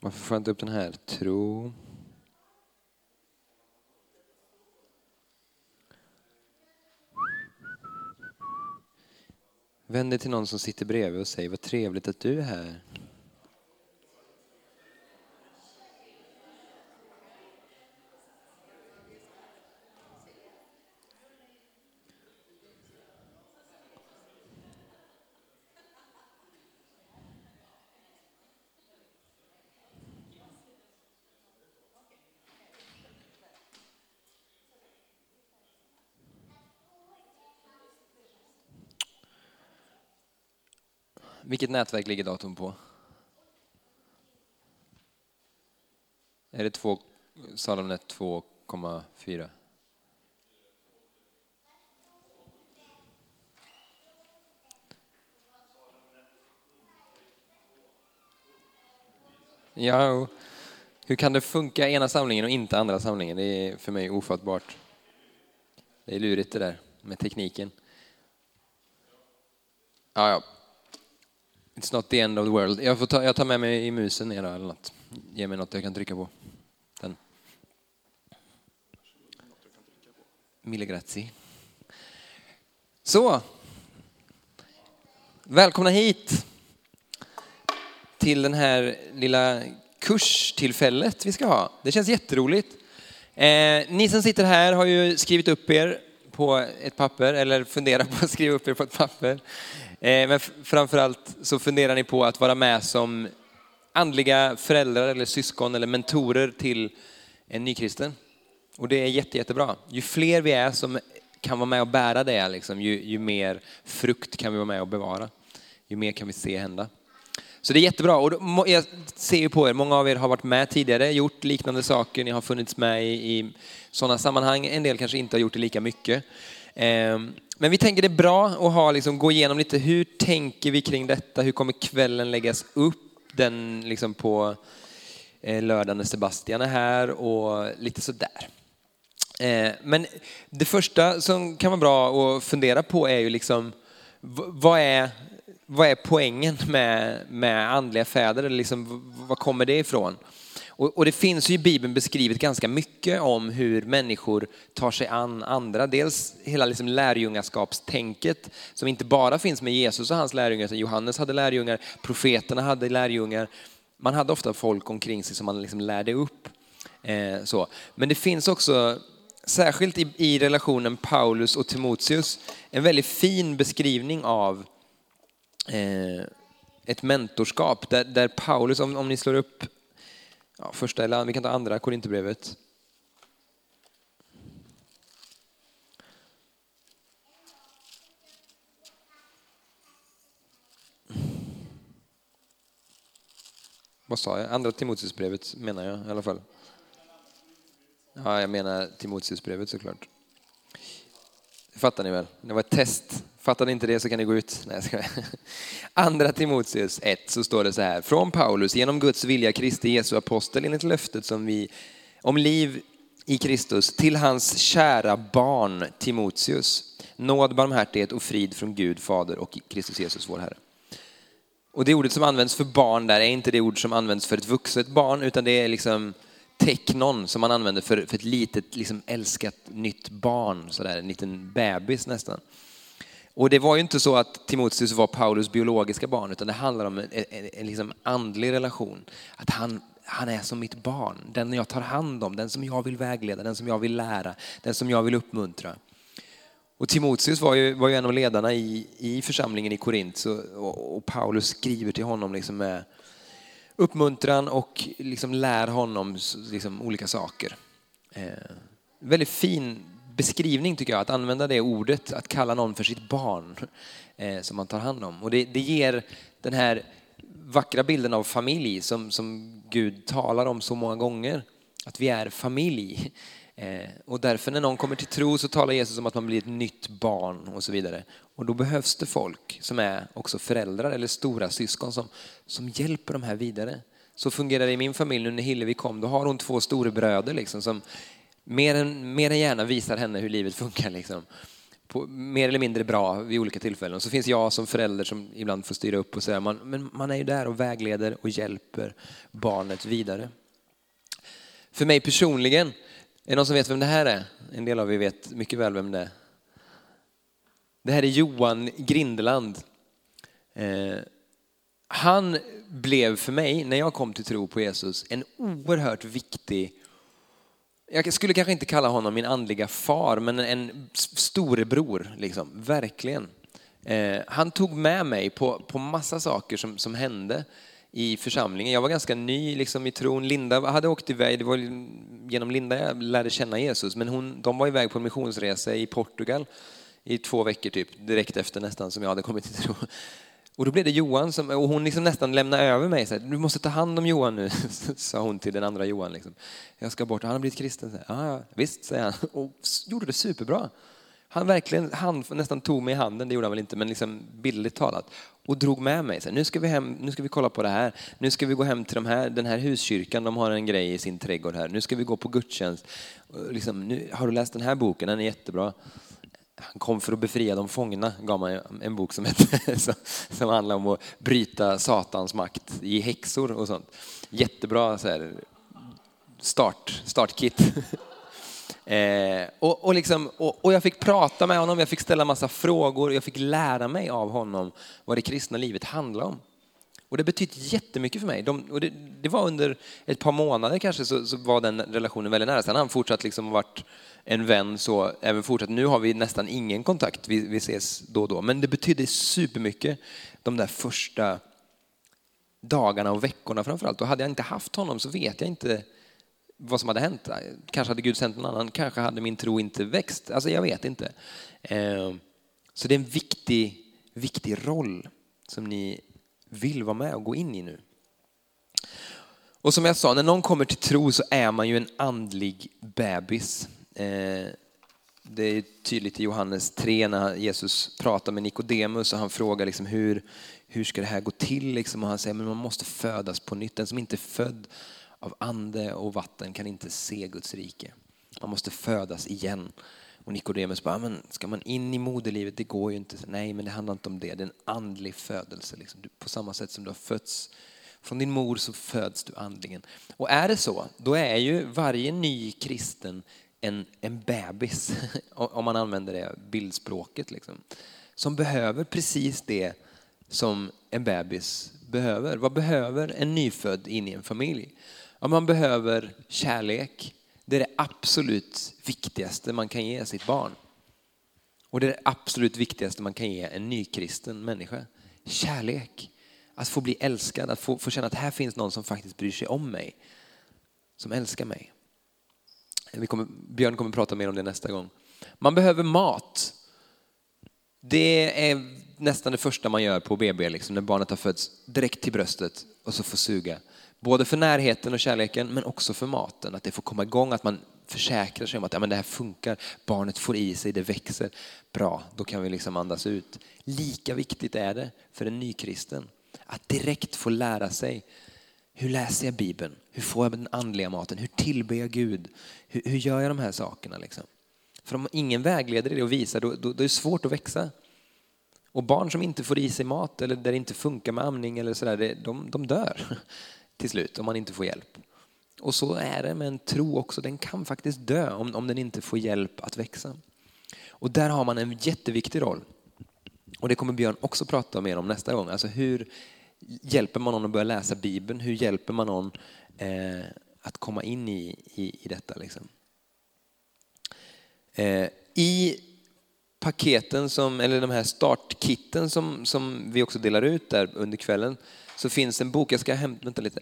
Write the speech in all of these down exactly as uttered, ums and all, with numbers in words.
Varför får jag inte upp den här? Tro. Vänd dig till någon som sitter bredvid och säg: vad trevligt att du är här. Vilket nätverk ligger datorn på? Är det två, Salomnet två komma fyra? Ja, hur kan det funka ena samlingen och inte andra samlingen? Det är för mig ofattbart. Det är lurigt det där med tekniken. Ja, ja. It's not the end of the world. Jag, får ta, jag tar med mig i musen ner eller något. Ge mig något jag kan trycka på. Den. Mille grazie. Så. Välkomna hit till den här lilla kurstillfället vi ska ha. Det känns jätteroligt. Eh, ni som sitter här har ju skrivit upp er på ett papper eller funderar på att skriva upp er på ett papper. Men framförallt så funderar ni på att vara med som andliga föräldrar eller syskon eller mentorer till en ny kristen. Och det är jätte, jättebra. Ju fler vi är som kan vara med och bära det, liksom, ju, ju mer frukt kan vi vara med och bevara. Ju mer kan vi se hända. Så det är jättebra. Och då, jag ser ju på er, många av er har varit med tidigare, gjort liknande saker. Ni har funnits med i, i sådana sammanhang. En del kanske inte har gjort det lika mycket. Men vi tänker det är bra att ha, liksom, gå igenom lite hur tänker vi kring detta. Hur kommer kvällen läggas upp den, liksom, på lördagen när Sebastian är här och lite sådär. Men det första som kan vara bra att fundera på är ju liksom, vad är, vad är poängen med, med andliga fäder? Eller liksom, vad kommer det ifrån? Och, och det finns ju i Bibeln beskrivet ganska mycket om hur människor tar sig an andra. Dels hela liksom lärjungaskapstänket som inte bara finns med Jesus och hans lärjungar. Utan Johannes hade lärjungar, profeterna hade lärjungar. Man hade ofta folk omkring sig som man liksom lärde upp. Eh, så. Men det finns också, särskilt i, i relationen Paulus och Timoteus, en väldigt fin beskrivning av eh, ett mentorskap. Där, där Paulus, om, om ni slår upp ja, första eller vi kan ta andra Korinthierbrevet. Vad sa jag? Andra Timoteusbrevet menar jag i alla fall. Ja, jag menar Timoteusbrevet såklart. Det fattar ni väl? Det var ett test. Fattar ni inte det så kan ni gå ut. Nej, jag ska. Andra Timoteus ett så står det så här. Från Paulus, genom Guds vilja, Kristi Jesu apostel, enligt löftet som vi om liv i Kristus, till hans kära barn Timoteus. Nåd, barmhärtighet och frid från Gud, Fader och Kristus Jesus, vår Herre. Och det ordet som används för barn där är inte det ord som används för ett vuxet barn, utan det är liksom teknon som man använder för, för ett litet liksom älskat nytt barn, sådär, en liten bebis nästan. Och det var ju inte så att Timoteus var Paulus biologiska barn, utan det handlar om en, en, en liksom andlig relation. Att han, han är som mitt barn, den jag tar hand om, den som jag vill vägleda, den som jag vill lära, den som jag vill uppmuntra. Och Timoteus var ju, var ju en av ledarna i, i församlingen i Korint, och, och Paulus skriver till honom liksom med uppmuntran och liksom lär honom liksom olika saker. Eh, väldigt fin beskrivning tycker jag, att använda det ordet, att kalla någon för sitt barn eh, som man tar hand om. Och det, det ger den här vackra bilden av familj som, som Gud talar om så många gånger. Att vi är familj. Eh, och därför när någon kommer till tro så talar Jesus om att man blir ett nytt barn och så vidare. Och då behövs det folk som är också föräldrar eller stora syskon som, som hjälper de här vidare. Så fungerar det i min familj nu när Hillevi kom. Då har hon två stora bröder liksom, som mer än, mer än gärna visar henne hur livet funkar. Liksom. på, mer eller mindre bra vid olika tillfällen. Och så finns jag som förälder som ibland får styra upp och säga, man, men man är ju där och vägleder och hjälper barnet vidare. För mig personligen, är det någon som vet vem det här är? En del av er vet mycket väl vem det är. Det här är Johan Grindeland. Eh, han blev för mig, när jag kom till tro på Jesus, en oerhört viktig, jag skulle kanske inte kalla honom min andliga far, men en storebror, liksom, verkligen. Eh, han tog med mig på, på massa saker som, som hände i församlingen. Jag var ganska ny liksom, i tron. Linda hade åkt iväg, det var genom Linda jag lärde känna Jesus, men hon, de var iväg på en missionsresa i Portugal i två veckor typ, direkt efter nästan som jag hade kommit till tro. Och då blev det Johan som, och hon liksom nästan lämnade över mig. Så här, du måste ta hand om Johan nu, sa hon till den andra Johan. Liksom. Jag ska bort, han har blivit kristen. Så här, ja, visst, säger han. Och gjorde det superbra. Han verkligen, han nästan tog mig i handen, det gjorde han väl inte, men liksom bildligt talat. Och drog med mig. Så här, nu ska vi hem, nu ska vi kolla på det här. Nu ska vi gå hem till de här, den här huskyrkan, de har en grej i sin trädgård här. Nu ska vi gå på gudstjänst. Liksom, nu, har du läst den här boken? Den är jättebra. Han kom för att befria de fångna, gav man en bok som, hette, som handlar om att bryta satans makt i häxor och sånt. Jättebra så här, start, startkit. eh, och, och, liksom, och, och jag fick prata med honom, jag fick ställa massa frågor, jag fick lära mig av honom vad det kristna livet handlar om. Och det betyder jättemycket för mig. De, och det, det var under ett par månader kanske så, så var den relationen väldigt nära. Sen har han fortsatt liksom varit en vän så även fortsatt. Nu har vi nästan ingen kontakt. Vi, vi ses då och då. Men det betyder supermycket de där första dagarna och veckorna framförallt. Och hade jag inte haft honom så vet jag inte vad som hade hänt. Kanske hade Gud sänt någon annan. Kanske hade min tro inte växt. Alltså jag vet inte. Så det är en viktig, viktig roll som ni vill vara med och gå in i nu. Och som jag sa, när någon kommer till tro så är man ju en andlig bebis. Eh, det är tydligt i Johannes tre när Jesus pratar med Nikodemus och han frågar liksom hur, hur ska det här gå till? Liksom, och han säger att man måste födas på nytt. Den som inte är född av ande och vatten kan inte se Guds rike. Man måste födas igen. Och Nikodemus bara, men ska man in i moderlivet? Det går ju inte. Nej, men det handlar inte om det. Det är en andlig födelse. Liksom. På samma sätt som du har fötts från din mor så föds du andligen. Och är det så, då är ju varje ny kristen en, en bebis, om man använder det bildspråket. Liksom, som behöver precis det som en bebis behöver. Vad behöver en nyfödd in i en familj? Ja, man behöver kärlek. Det är det absolut viktigaste man kan ge sitt barn. Och det är det absolut viktigaste man kan ge en nykristen människa. Kärlek. Att få bli älskad. Att få, få känna att här finns någon som faktiskt bryr sig om mig. Som älskar mig. Vi kommer, Björn kommer prata mer om det nästa gång. Man behöver mat. Det är nästan det första man gör på B B. Liksom, när barnet har fötts direkt till bröstet och så får suga. Både för närheten och kärleken men också för maten. Att det får komma igång, att man försäkrar sig om att ja, men det här funkar. Barnet får i sig, det växer. Bra, då kan vi liksom andas ut. Lika viktigt är det för en nykristen att direkt få lära sig. Hur läser jag Bibeln? Hur får jag den andliga maten? Hur tillber jag Gud? Hur, hur gör jag de här sakerna? Liksom? För om ingen vägleder det och visar, då, då, då är det svårt att växa. Och barn som inte får i sig mat eller där det inte funkar med amning eller sådär, de, de dör till slut om man inte får hjälp. Och så är det med en tro också. Den kan faktiskt dö om, om den inte får hjälp att växa. Och där har man en jätteviktig roll. Och det kommer Björn också prata mer om nästa gång. Alltså hur hjälper man någon att börja läsa Bibeln? Hur hjälper man någon eh, att komma in i, i, i detta? Liksom? Eh, I paketen, som, eller de här startkitten som, som vi också delar ut där under kvällen, så finns en bok. Jag ska hämta, vänta lite.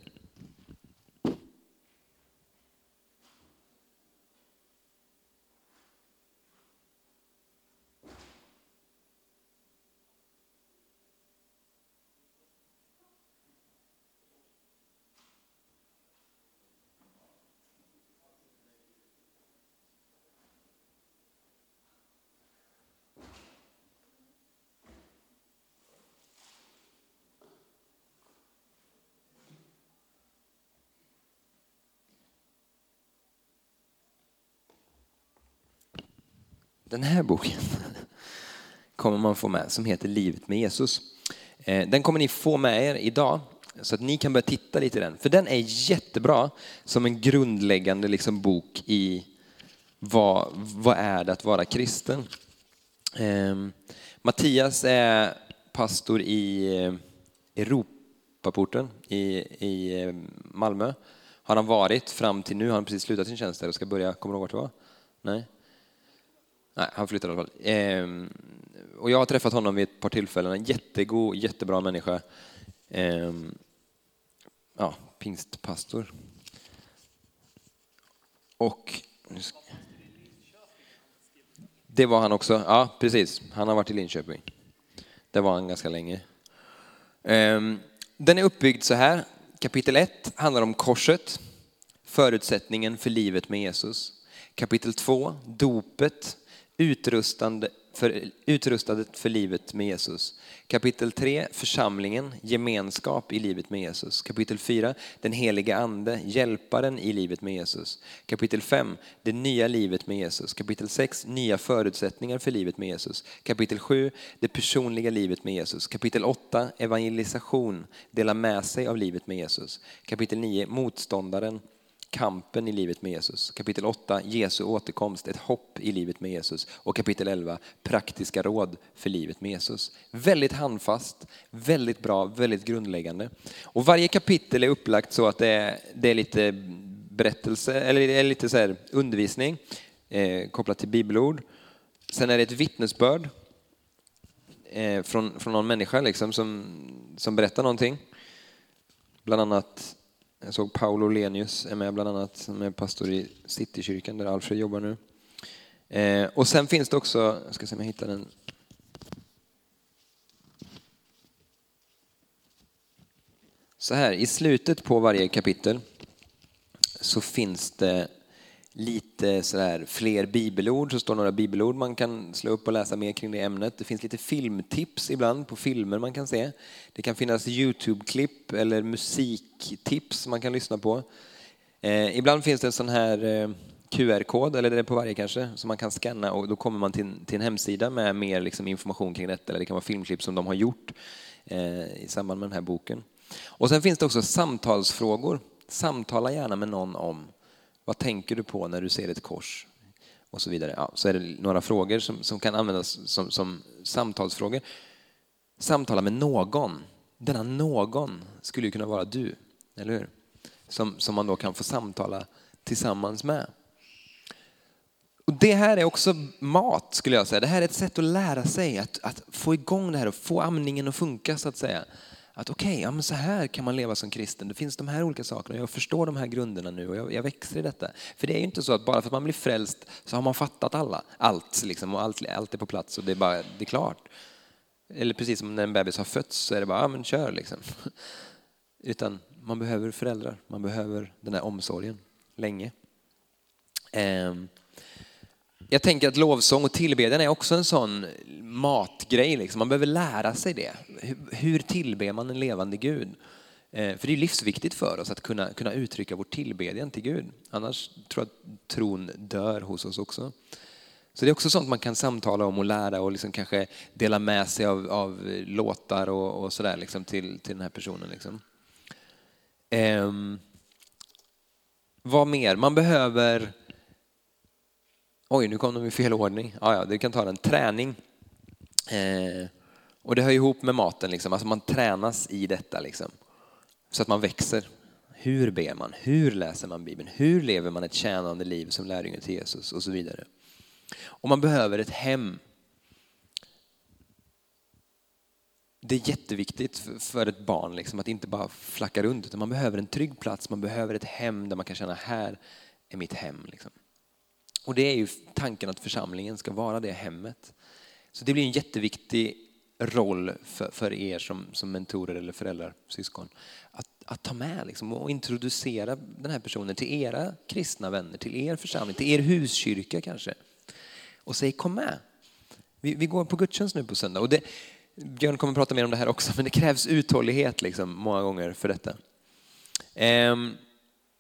Den här boken. kommer man få med som heter Livet med Jesus. Den kommer ni få med er idag så att ni kan börja titta lite i den. För den är jättebra som en grundläggande liksom bok i vad, vad är det att vara kristen. Mattias är pastor i Europaporten i, i Malmö. Har han varit fram till nu, har han precis slutat sin tjänst där och ska börja, kommer du ihåg vart det var? Nej? Nej, han flyttade i alla fall. Ehm, och jag har träffat honom vid ett par tillfällen. En jättegod, jättebra människa. Ehm, ja, pingstpastor. Och det var han också. Ja, precis. Han har varit i Linköping. Det var han ganska länge. Ehm, den är uppbyggd så här. Kapitel ett handlar om korset. Förutsättningen för livet med Jesus. Kapitel två, dopet. Utrustande för, utrustadet för livet med Jesus. Kapitel tre, församlingen, gemenskap i livet med Jesus. Kapitel fyra, den heliga ande, hjälparen i livet med Jesus. Kapitel fem, det nya livet med Jesus. Kapitel sex, nya förutsättningar för livet med Jesus. Kapitel sju, det personliga livet med Jesus. Kapitel åtta, evangelisation, dela med sig av livet med Jesus. Kapitel nio, motståndaren. Kampen i livet med Jesus. Kapitel åtta, Jesu återkomst, ett hopp i livet med Jesus. Och kapitel elva, praktiska råd för livet med Jesus. Väldigt handfast, väldigt bra, väldigt grundläggande. Och varje kapitel är upplagt så att det är, det är lite berättelse, eller det är lite så här undervisning eh, kopplat till bibelord. Sen är det ett vittnesbörd eh, från, från någon människa liksom, som, som berättar någonting. Bland annat jag såg Paolo Lenius är med bland annat, som är pastor i Citykyrkan där Alfred jobbar nu. Eh, och sen finns det också, jag ska se om jag hittar den. Så här, i slutet på varje kapitel så finns det lite så här fler bibelord, så står några bibelord man kan slå upp och läsa mer kring det ämnet. Det finns lite filmtips ibland på filmer man kan se. Det kan finnas YouTube-klipp eller musiktips man kan lyssna på. Eh, ibland finns det en sån här eh, Q R-kod, eller det är på varje kanske, som man kan scanna och då kommer man till, till en hemsida med mer liksom, information kring detta. Eller det kan vara filmklipp som de har gjort eh, i samband med den här boken. Och sen finns det också samtalsfrågor. Samtala gärna med någon om vad tänker du på när du ser ett kors och så vidare. Ja, så är det några frågor som, som kan användas som, som samtalsfrågor. Samtala med någon. Denna någon skulle ju kunna vara du, eller hur? Som, som man då kan få samtala tillsammans med. Och det här är också mat skulle jag säga. Det här är ett sätt att lära sig att, att få igång det här och få amningen att funka så att säga. Att okej, okay, ja, men så här kan man leva som kristen. Det finns de här olika sakerna. Jag förstår de här grunderna nu och jag, jag växer i detta. För det är ju inte så att bara för att man blir frälst så har man fattat alla. Allt liksom, och allt, allt är på plats och det är bara det är klart. Eller precis som när en bebis har fötts så är det bara, ja men kör liksom. Utan man behöver föräldrar. Man behöver den här omsorgen länge. Um, Jag tänker att lovsång och tillbedjan är också en sån matgrej. Liksom. Man behöver lära sig det. Hur tillber man en levande Gud? För det är livsviktigt för oss att kunna, kunna uttrycka vår tillbedjan till Gud. Annars tror jag att tron dör hos oss också. Så det är också sånt man kan samtala om och lära och liksom kanske dela med sig av, av låtar och, och sådär liksom till, till den här personen. Liksom. Um, vad mer? Man behöver... Oj, nu kom de i fel ordning. Ja, ja, du kan ta en träning. Eh, och det hör ihop med maten. Liksom. Alltså man tränas i detta. Liksom, så att man växer. Hur ber man? Hur läser man Bibeln? Hur lever man ett tjänande liv som lärjunge till Jesus? Och så vidare. Och man behöver ett hem. Det är jätteviktigt för, för ett barn liksom, att inte bara flacka runt. Utan man behöver en trygg plats. Man behöver ett hem där man kan känna här är mitt hem. Liksom. Och det är ju tanken att församlingen ska vara det hemmet. Så det blir en jätteviktig roll för, för er som, som mentorer eller föräldrar, syskon. Att, att ta med liksom, och introducera den här personen till era kristna vänner, till er församling, till er huskyrka kanske. Och säg kom med. Vi, vi går på gudstjänst nu på söndag. Och det, Björn kommer att prata mer om det här också, men det krävs uthållighet liksom, många gånger för detta. Um,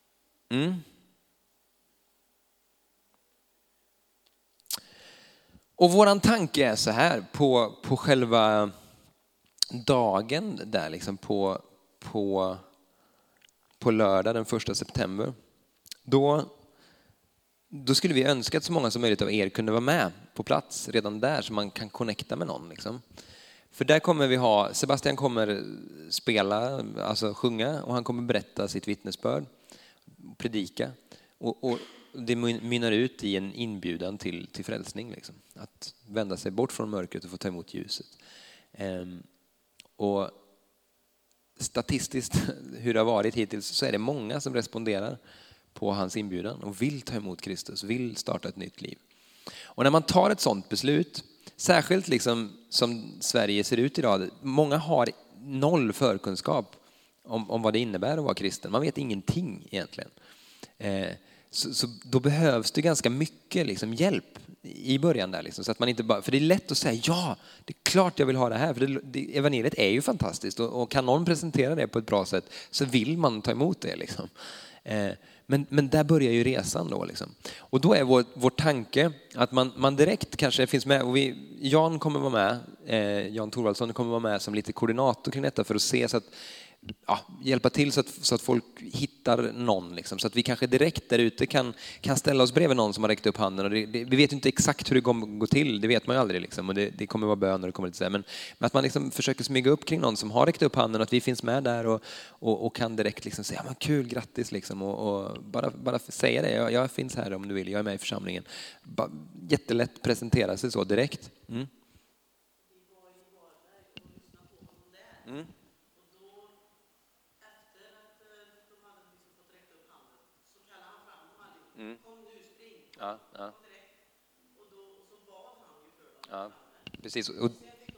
mm. Och våran tanke är så här på, på själva dagen där liksom på, på, på lördag den första september. Då, då skulle vi önska att så många som möjligt av er kunde vara med på plats redan där så man kan connecta med någon. Liksom. För där kommer vi ha, Sebastian kommer spela, alltså sjunga och han kommer berätta sitt vittnesbörd, predika. Och, och det mynnar ut i en inbjudan till, till frälsning. Liksom. Att vända sig bort från mörkret och få ta emot ljuset. Ehm, och statistiskt hur det har varit hittills så är det många som responderar på hans inbjudan och vill ta emot Kristus, vill starta ett nytt liv. Och när man tar ett sådant beslut, särskilt liksom som Sverige ser ut idag, många har noll förkunskap om, om vad det innebär att vara kristen. Man vet ingenting egentligen. Eh, så, så då behövs det ganska mycket liksom hjälp i början där. Liksom, så att man inte bara, för det är lätt att säga ja, det är klart jag vill ha det här. För det, det, evangeliet är ju fantastiskt och, och kan någon presentera det på ett bra sätt så vill man ta emot det. Liksom. Eh, Men, men där börjar ju resan då. Liksom. Och då är vår, vår tanke att man, man direkt kanske finns med. Och vi, Jan kommer vara med, eh, Jan Thorvaldsson kommer vara med som lite koordinator kring detta för att se så att, ja, hjälpa till så att, så att folk hittar någon. Liksom. Så att vi kanske direkt där ute kan, kan ställa oss bredvid någon som har räckt upp handen. Och det, det, vi vet inte exakt hur det kommer gå till, det vet man ju aldrig. Liksom. Och det, det kommer vara bön och det kommer lite så här. Men, men att man liksom försöker smyga upp kring någon som har räckt upp handen och att vi finns med där och, och, och kan direkt liksom säga ja, kul, grattis liksom. Och, och bara, bara säga det, jag, jag finns här om du vill, jag är med i församlingen. Bara, jättelätt presentera sig så direkt. Mm. Mm. Mm. Ja, ja. Ja, precis. Och,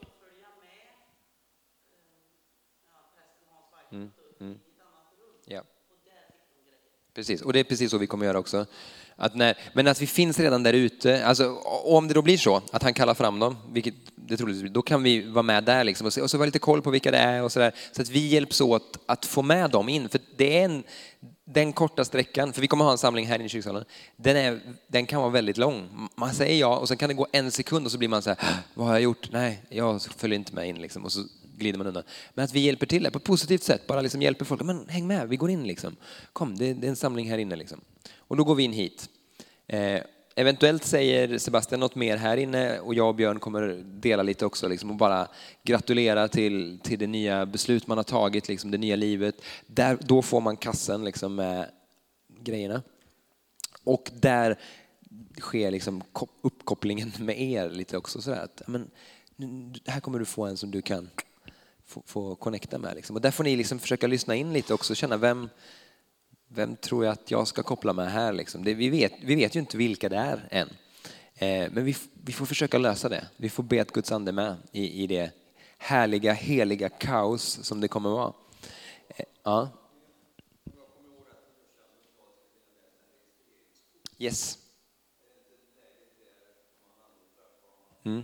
mm, mm. Ja. Precis, och det är precis så vi kommer göra också. Att när, men att vi finns redan där ute, alltså, om det då blir så att han kallar fram dem, vilket det troligtvis, då kan vi vara med där liksom, och, se, och så vara lite koll på vilka det är och så där, så att vi hjälps åt att få med dem in, för det är en, den korta sträckan, för vi kommer ha en samling här inne i kyrksalen, den, är, den kan vara väldigt lång. Man säger ja och sen kan det gå en sekund och så blir man så här, vad har jag gjort? Nej, jag följer inte med in liksom, och så glider man undan. Men att vi hjälper till det på ett positivt sätt, bara liksom hjälper folk, men häng med, vi går in liksom. Kom, det, det är en samling här inne liksom. Och då går vi in hit. Eh, eventuellt säger Sebastian något mer här inne och jag och Björn kommer dela lite också liksom, och bara gratulera till, till det nya beslut man har tagit, liksom, det nya livet. Där, då får man kassen liksom, med grejerna. Och där sker liksom uppkopplingen med er lite också. Så att, men, här kommer du få en som du kan få, få connecta med. Liksom. Och där får ni liksom försöka lyssna in lite också, känna vem... Vem tror jag att jag ska koppla med här? Liksom? Det, vi, vet, vi vet ju inte vilka det är än. Eh, men vi, vi får försöka lösa det. Vi får be att Guds ande med i, i det härliga, heliga kaos som det kommer vara. Eh, ja. Yes. Mm.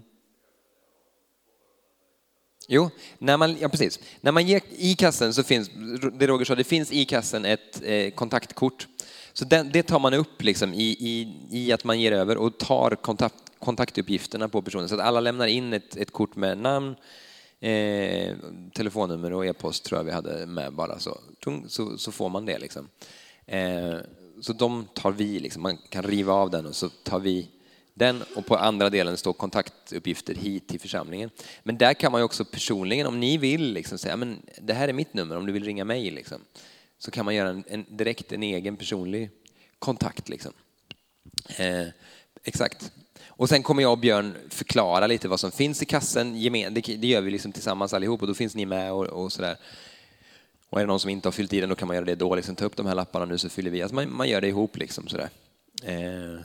Jo, när man, ja, precis. När man ger i kassen så finns, det Roger sa, det finns i kassen ett eh, kontaktkort. Så den, det tar man upp liksom i, i, i att man ger över och tar kontakt, kontaktuppgifterna på personen. Så att alla lämnar in ett, ett kort med namn, eh, telefonnummer och e-post tror jag vi hade med bara. Så, så, så får man det liksom. Eh, så de tar vi, liksom, man kan riva av den och så tar vi den, och på andra delen står kontaktuppgifter hit till församlingen. Men där kan man ju också personligen, om ni vill liksom säga, men det här är mitt nummer om du vill ringa mig liksom, så kan man göra en, en direkt en egen personlig kontakt liksom. Eh, exakt. Och sen kommer jag och Björn förklara lite vad som finns i kassen. Gemen, det, det gör vi liksom tillsammans allihop och då finns ni med och, och sådär. Och är det någon som inte har fyllt i den, då kan man göra det då. Liksom, ta upp de här lapparna nu så fyller vi. Alltså man, man gör det ihop liksom sådär. Eh,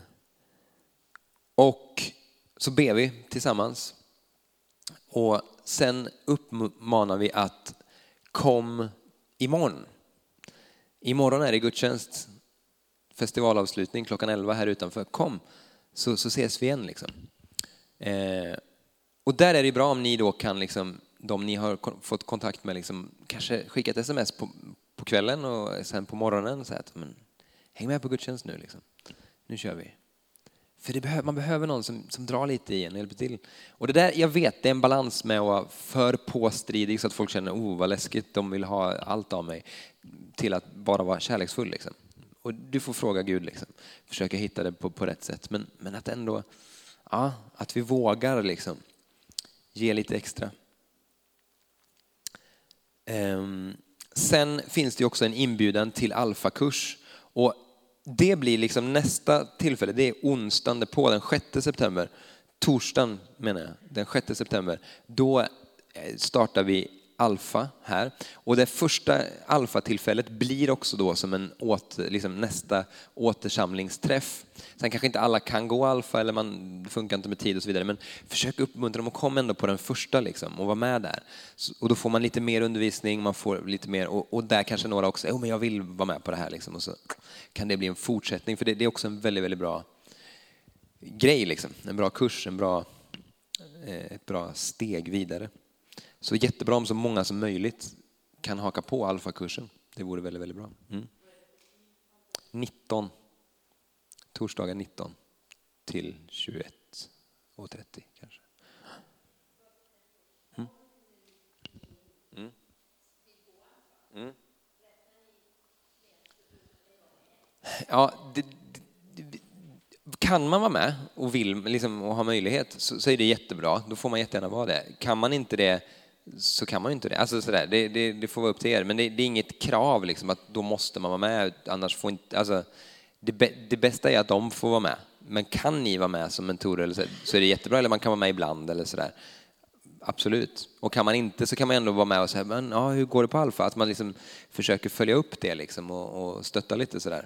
Och så ber vi tillsammans. Och sen uppmanar vi att kom imorgon. Imorgon är det gudstjänst. Festivalavslutning klockan elva här utanför. Kom så, så ses vi igen. Liksom. Eh, och där är det bra om ni då kan, liksom, de ni har fått kontakt med, liksom, kanske skicka ett sms på, på kvällen och sen på morgonen. Så att, men, häng med på gudstjänst nu. Liksom. Nu kör vi. För det behöver, man behöver någon som, som drar lite i en och hjälper till. Och det där, jag vet, det är en balans med att vara för påstridig så att folk känner, oh vad läskigt, de vill ha allt av mig. Till att bara vara kärleksfull liksom. Och du får fråga Gud liksom. Försöka hitta det på, på rätt sätt. Men, men att ändå, ja, att vi vågar liksom. Ge lite extra. Um, sen finns det också en inbjudan till alfakurs. Och det blir liksom nästa tillfälle, det är onsdagen på den sjätte september. Torsdagen menar jag, den sjätte september. Då startar vi alfa här. Och det första alfa-tillfället blir också då som en åter, liksom nästa återsamlingsträff. Sen kanske inte alla kan gå alfa eller man funkar inte med tid och så vidare. Men försök uppmuntra dem att komma ändå på den första liksom, och vara med där. Och då får man lite mer undervisning, man får lite mer. Och, och där kanske några också, oh, men jag vill vara med på det här. Liksom, och så kan det bli en fortsättning. För det, det är också en väldigt, väldigt bra grej. Liksom. En bra kurs, en bra, eh, ett bra steg vidare. Så jättebra om så många som möjligt kan haka på alfakursen. Det vore väldigt, väldigt bra. Mm. nitton. Torsdagen nitton till tjugoett och trettio kanske. Mm. Mm. Mm. Ja, det, det, det, kan man vara med och vill liksom, och ha möjlighet så, så är det jättebra. Då får man jättegärna vara det. Kan man inte det så kan man ju inte det. Alltså sådär, det, det, det får vara upp till er. Men det, det är inget krav liksom, att då måste man vara med. Annars får inte, alltså, det, det bästa är att de får vara med. Men kan ni vara med som mentorer eller så, så är det jättebra. Eller man kan vara med ibland eller sådär. Absolut. Och kan man inte så kan man ändå vara med och säga, men ja, hur går det på alfa? Att man liksom försöker följa upp det liksom, och, och stötta lite sådär.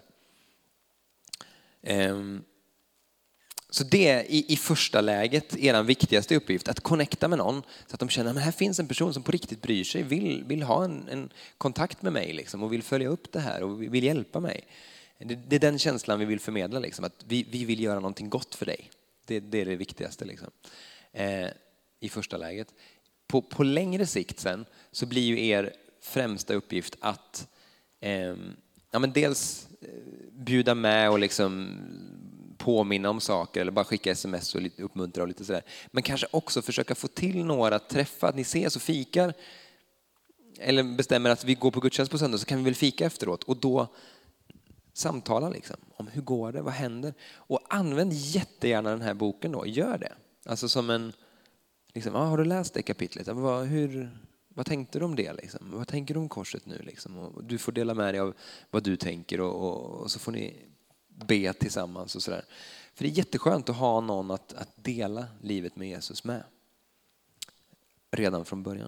Um, Så det är i, i första läget er viktigaste uppgift, att connecta med någon så att de känner att här finns en person som på riktigt bryr sig, vill, vill ha en, en kontakt med mig liksom, och vill följa upp det här och vill hjälpa mig. Det, det är den känslan vi vill förmedla, liksom, att vi, vi vill göra någonting gott för dig. Det, det är det viktigaste liksom, eh, i första läget. På, på längre sikt sen så blir ju er främsta uppgift att eh, ja, men dels bjuda med och liksom påminna om saker eller bara skicka sms och lite uppmuntra och lite sådär. Men kanske också försöka få till några träffar, att ni ses och fikar eller bestämmer att vi går på gudstjänst på söndag så kan vi väl fika efteråt och då samtala liksom om hur går det, vad händer, och använd jättegärna den här boken då, gör det. Alltså som en liksom, ah, har du läst det kapitlet? Vad, hur, vad tänkte du om det liksom? Vad tänker du om korset nu liksom? Och du får dela med dig av vad du tänker och, och, och så får ni be tillsammans och sådär. För det är jätteskönt att ha någon att, att dela livet med Jesus med. Redan från början.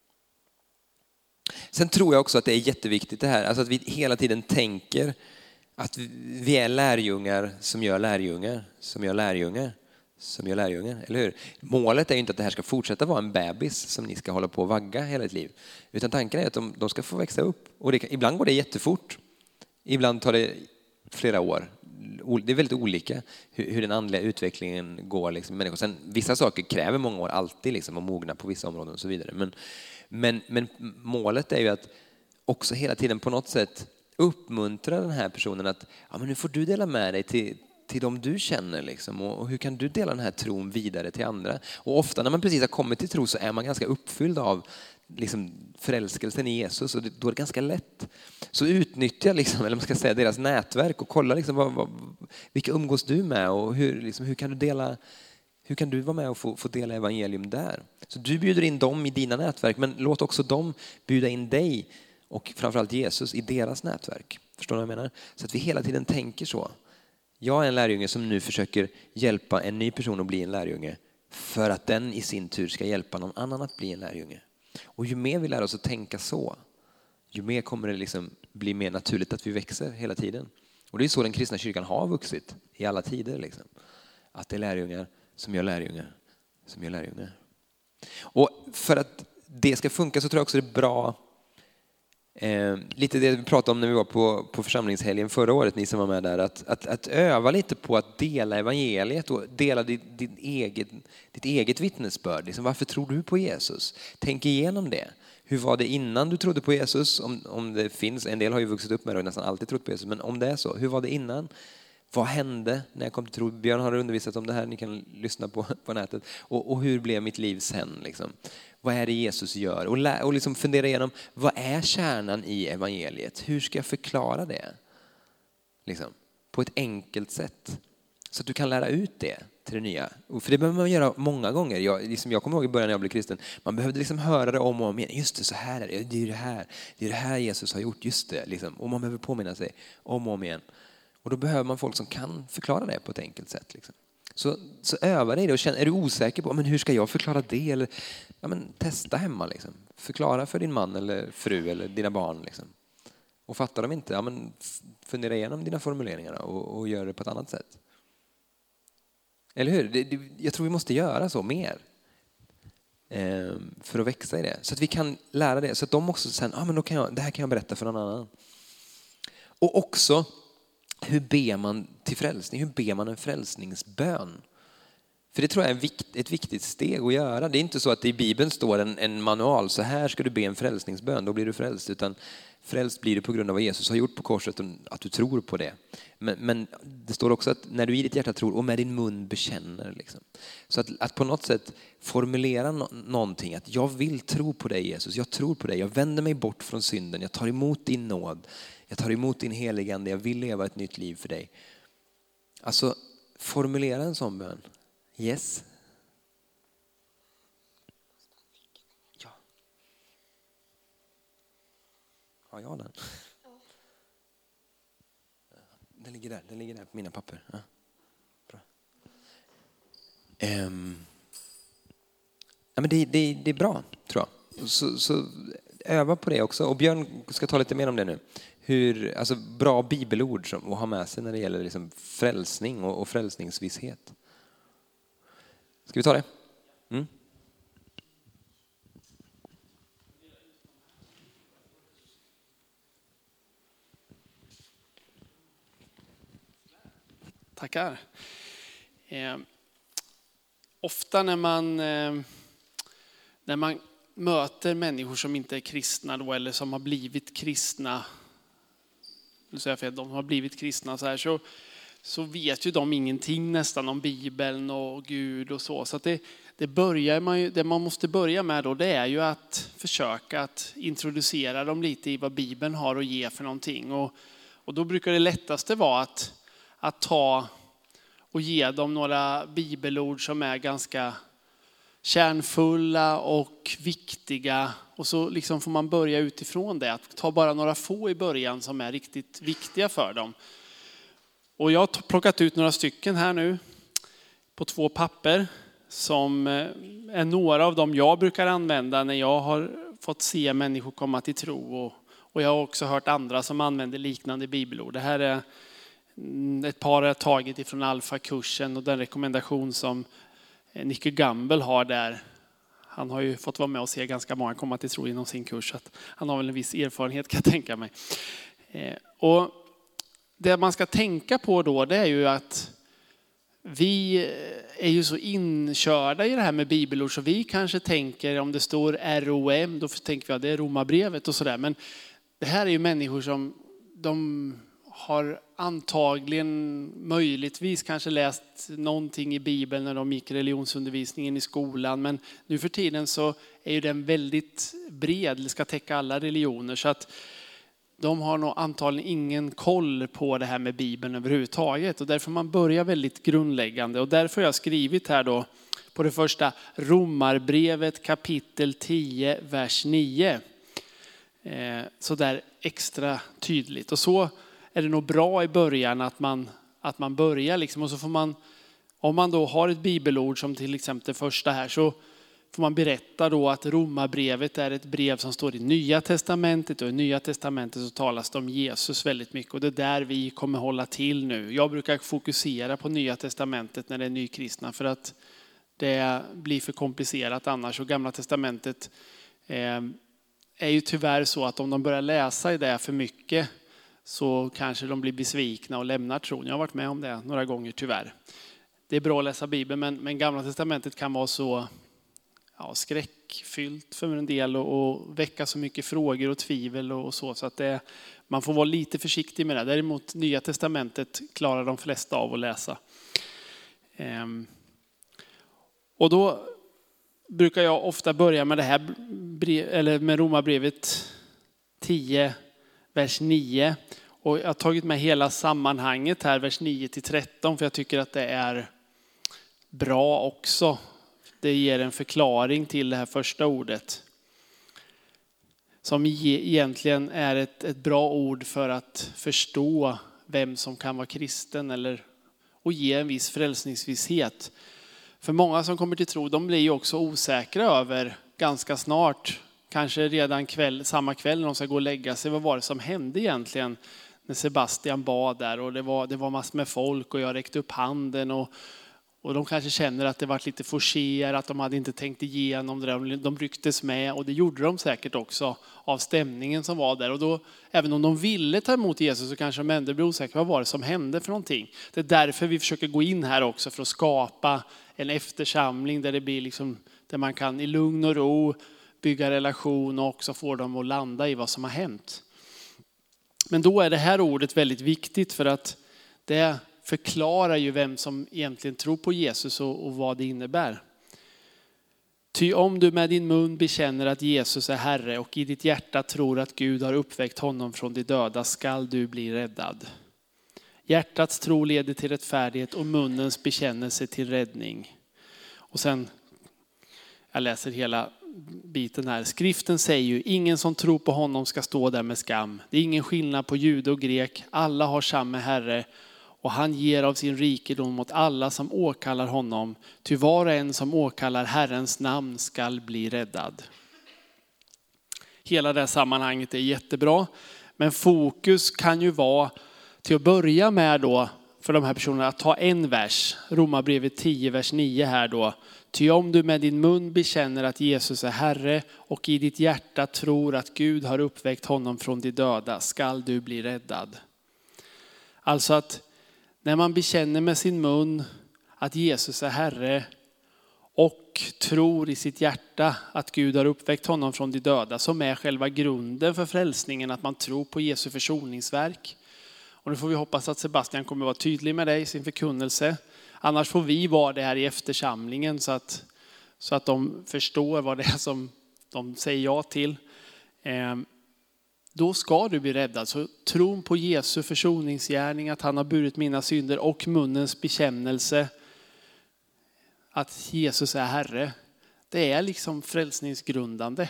Sen tror jag också att det är jätteviktigt det här. Alltså att vi hela tiden tänker att vi är lärjungar som gör lärjungar. Som gör lärjungar. Som gör lärjungar, eller hur? Målet är ju inte att det här ska fortsätta vara en bebis som ni ska hålla på och vagga hela ett liv. Utan tanken är att de, de ska få växa upp. Och det, ibland går det jättefort. Ibland tar det flera år. Det är väldigt olika hur, hur den andliga utvecklingen går. Liksom. Sen, vissa saker kräver många år alltid liksom, att mogna på vissa områden och så vidare. Men, men, men målet är ju att också hela tiden på något sätt uppmuntra den här personen att ja, men nu får du dela med dig till, till dem du känner. Liksom, och, och hur kan du dela den här tron vidare till andra? Och ofta när man precis har kommit till tro så är man ganska uppfylld av liksom förälskelsen i Jesus, och då är det ganska lätt. Så utnyttja liksom, eller man ska säga, deras nätverk och kolla liksom, vad, vad, vilka umgås du med och hur, liksom, hur kan du dela, hur kan du vara med och få, få dela evangelium där. Så du bjuder in dem i dina nätverk, men låt också dem bjuda in dig och framförallt Jesus i deras nätverk. Förstår du vad jag menar? Så att vi hela tiden tänker så. Jag är en lärjunge som nu försöker hjälpa en ny person att bli en lärjunge för att den i sin tur ska hjälpa någon annan att bli en lärjunge. Och ju mer vi lär oss att tänka så, ju mer kommer det liksom bli mer naturligt att vi växer hela tiden. Och det är så den kristna kyrkan har vuxit i alla tider. Liksom. Att det är lärjungar som gör lärjungar som gör lärjungar. Och för att det ska funka så tror jag också det är bra, eh, lite det vi pratade om när vi var på, på församlingshelgen förra året, ni som var med där, att, att, att öva lite på att dela evangeliet och dela ditt, ditt, eget, ditt eget vittnesbörd. Liksom, varför tror du på Jesus? Tänk igenom det. Hur var det innan du trodde på Jesus? Om, om det finns, en del har ju vuxit upp med det och nästan alltid trott på Jesus, men om det är så, hur var det innan? Vad hände när jag kom till tro? Björn har undervisat om det här, ni kan lyssna på på nätet. Och, och hur blev mitt liv sen? Liksom? Vad är det Jesus gör? Och, lä- och liksom fundera igenom, vad är kärnan i evangeliet? Hur ska jag förklara det? Liksom, på ett enkelt sätt. Så att du kan lära ut det till det nya. Och för det behöver man göra många gånger. Jag, liksom jag kommer ihåg i början när jag blev kristen. Man behövde liksom höra det om och om igen. Just det, så här är det. Det är det här. Det är det här Jesus har gjort. Just det. Liksom. Och man behöver påminna sig om och om igen. Och då behöver man folk som kan förklara det på ett enkelt sätt. Liksom. Så, så öva dig det och känn, är du osäker på men hur ska jag förklara det? Eller, ja, men testa hemma. Liksom. Förklara för din man eller fru eller dina barn. Liksom. Och fattar de inte, ja, men fundera igenom dina formuleringar och, och gör det på ett annat sätt. Eller hur? Det, det, jag tror vi måste göra så mer. Eh, för att växa i det. Så att vi kan lära det. Så att de också sen, ah, men då kan jag, det här kan jag berätta för någon annan. Och också, hur ber man till frälsning? Hur ber man en frälsningsbön? För det tror jag är vikt, ett viktigt steg att göra. Det är inte så att det i Bibeln står en, en manual. Så här ska du be en frälsningsbön, då blir du frälst. Utan frälst blir du på grund av vad Jesus har gjort på korset och att du tror på det. Men, men det står också att när du i ditt hjärta tror och med din mun bekänner. Liksom. Så att, att på något sätt formulera no, någonting. Att jag vill tro på dig Jesus. Jag tror på dig. Jag vänder mig bort från synden. Jag tar emot din nåd. Jag tar emot din heligande. Jag vill leva ett nytt liv för dig. Alltså formulera en sån bön. Yes. Ja. Har jag den? Ja. Den ligger där. Den ligger där på mina papper. Ja. Bra. Um. Ja, men det, det, det är bra, tror jag. Så, så öva på det också. Och Björn ska ta lite mer om det nu. Hur, alltså bra bibelord som att ha med sig när det gäller liksom frälsning och, och frälsningsvisshet. Ska vi ta det? Mm. Tackar. Eh, ofta när man, eh, när man möter människor som inte är kristna då, eller som har blivit kristna, säga för att de har blivit kristna så här, så så vet ju de ingenting nästan om Bibeln och Gud och så. Så att det, det, börjar man ju, det man måste börja med då, det är ju att försöka att introducera dem lite i vad Bibeln har att ge för någonting. Och, och då brukar det lättaste vara att, att ta och ge dem några bibelord som är ganska kärnfulla och viktiga. Och så liksom får man börja utifrån det. Att ta bara några få i början som är riktigt viktiga för dem. Och jag har plockat ut några stycken här nu på två papper som är några av dem jag brukar använda när jag har fått se människor komma till tro. Och, och jag har också hört andra som använder liknande bibelord. Det här är ett par jag tagit ifrån Alfa-kursen och den rekommendation som Nicky Gamble har där. Han har ju fått vara med och se ganska många komma till tro inom sin kurs. Så att han har väl en viss erfarenhet, kan jag tänka mig. Och det man ska tänka på då, det är ju att vi är ju så inkörda i det här med bibelord så vi kanske tänker, om det står R O M, då tänker vi att det är Romarbrevet och sådär. Men det här är ju människor som de har antagligen möjligtvis kanske läst någonting i Bibeln när de gick religionsundervisningen i skolan. Men nu för tiden så är ju den väldigt bred, ska täcka alla religioner. Så att de har nog antagligen ingen koll på det här med Bibeln överhuvudtaget. Och därför man börjar väldigt grundläggande. Och därför har jag skrivit här då på det första Romarbrevet kapitel tio, vers nio. Eh, så där extra tydligt. Och så är det nog bra i början att man, att man börjar liksom. Och så får man, om man då har ett bibelord som till exempel det första här, så får man berätta då att Romarbrevet är ett brev som står i Nya testamentet. Och i Nya testamentet så talas det om Jesus väldigt mycket. Och det är där vi kommer hålla till nu. Jag brukar fokusera på Nya testamentet när det är nykristna. För att det blir för komplicerat annars. Och Gamla testamentet eh, är ju tyvärr så att om de börjar läsa i det för mycket så kanske de blir besvikna och lämnar tron. Jag har varit med om det några gånger tyvärr. Det är bra att läsa Bibeln, men, men Gamla testamentet kan vara så... ja, skräckfyllt för en del och, och väcka så mycket frågor och tvivel och, och så. Så att det, man får vara lite försiktig med det. Däremot Nya testamentet klarar de flesta av att läsa. Ehm. Och då brukar jag ofta börja med det här, eller med Romarbrevet tio, vers nio. Och jag har tagit med hela sammanhanget här, vers nio till tretton, för jag tycker att det är bra också. Det ger en förklaring till det här första ordet. Som egentligen är ett, ett bra ord för att förstå vem som kan vara kristen eller och ge en viss frälsningsvisshet. För många som kommer till tro, de blir ju också osäkra över ganska snart, kanske redan kväll, samma kväll när de ska gå och lägga sig, vad var det som hände egentligen när Sebastian bad där, och det var, det var massor med folk och jag räckte upp handen och, och de kanske känner att det var lite forcerat, att de hade inte tänkt igenom det där, de rycktes med, och det gjorde de säkert också av stämningen som var där. Och då, även om de ville ta emot Jesus, så kanske de ändå blev osäkra, vad var det som hände för någonting. Det är därför vi försöker gå in här också, för att skapa en eftersamling där det blir liksom, där man kan i lugn och ro bygga relation och också få dem att landa i vad som har hänt. Men då är det här ordet väldigt viktigt, för att det förklarar ju vem som egentligen tror på Jesus och, och vad det innebär. Ty om du med din mun bekänner att Jesus är Herre och i ditt hjärta tror att Gud har uppväckt honom från de döda, skall du bli räddad. Hjärtats tro leder till rättfärdighet och munnens bekännelse till räddning. Och sen, jag läser hela biten här. Skriften säger ju, ingen som tror på honom ska stå där med skam. Det är ingen skillnad på jude och grek. Alla har samma Herre och han ger av sin rikedom åt alla som åkallar honom. Ty var och en som åkallar Herrens namn skall bli räddad. Hela det här sammanhanget är jättebra. Men fokus kan ju vara till att börja med då för de här personerna att ta en vers. Romarbrevet tio, vers nio här då. Ty om du med din mun bekänner att Jesus är Herre och i ditt hjärta tror att Gud har uppväckt honom från de döda, skall du bli räddad. Alltså att när man bekänner med sin mun att Jesus är Herre och tror i sitt hjärta att Gud har uppväckt honom från de döda, som är själva grunden för frälsningen, att man tror på Jesu försoningsverk. Och nu får vi hoppas att Sebastian kommer vara tydlig med det i sin förkunnelse. Annars får vi vara det här i eftersamlingen så att, så att de förstår vad det är som de säger ja till. Eh, då ska du bli räddad. Så tron på Jesu försoningsgärning, att han har burit mina synder, och munnens bekännelse att Jesus är Herre, det är liksom frälsningsgrundande.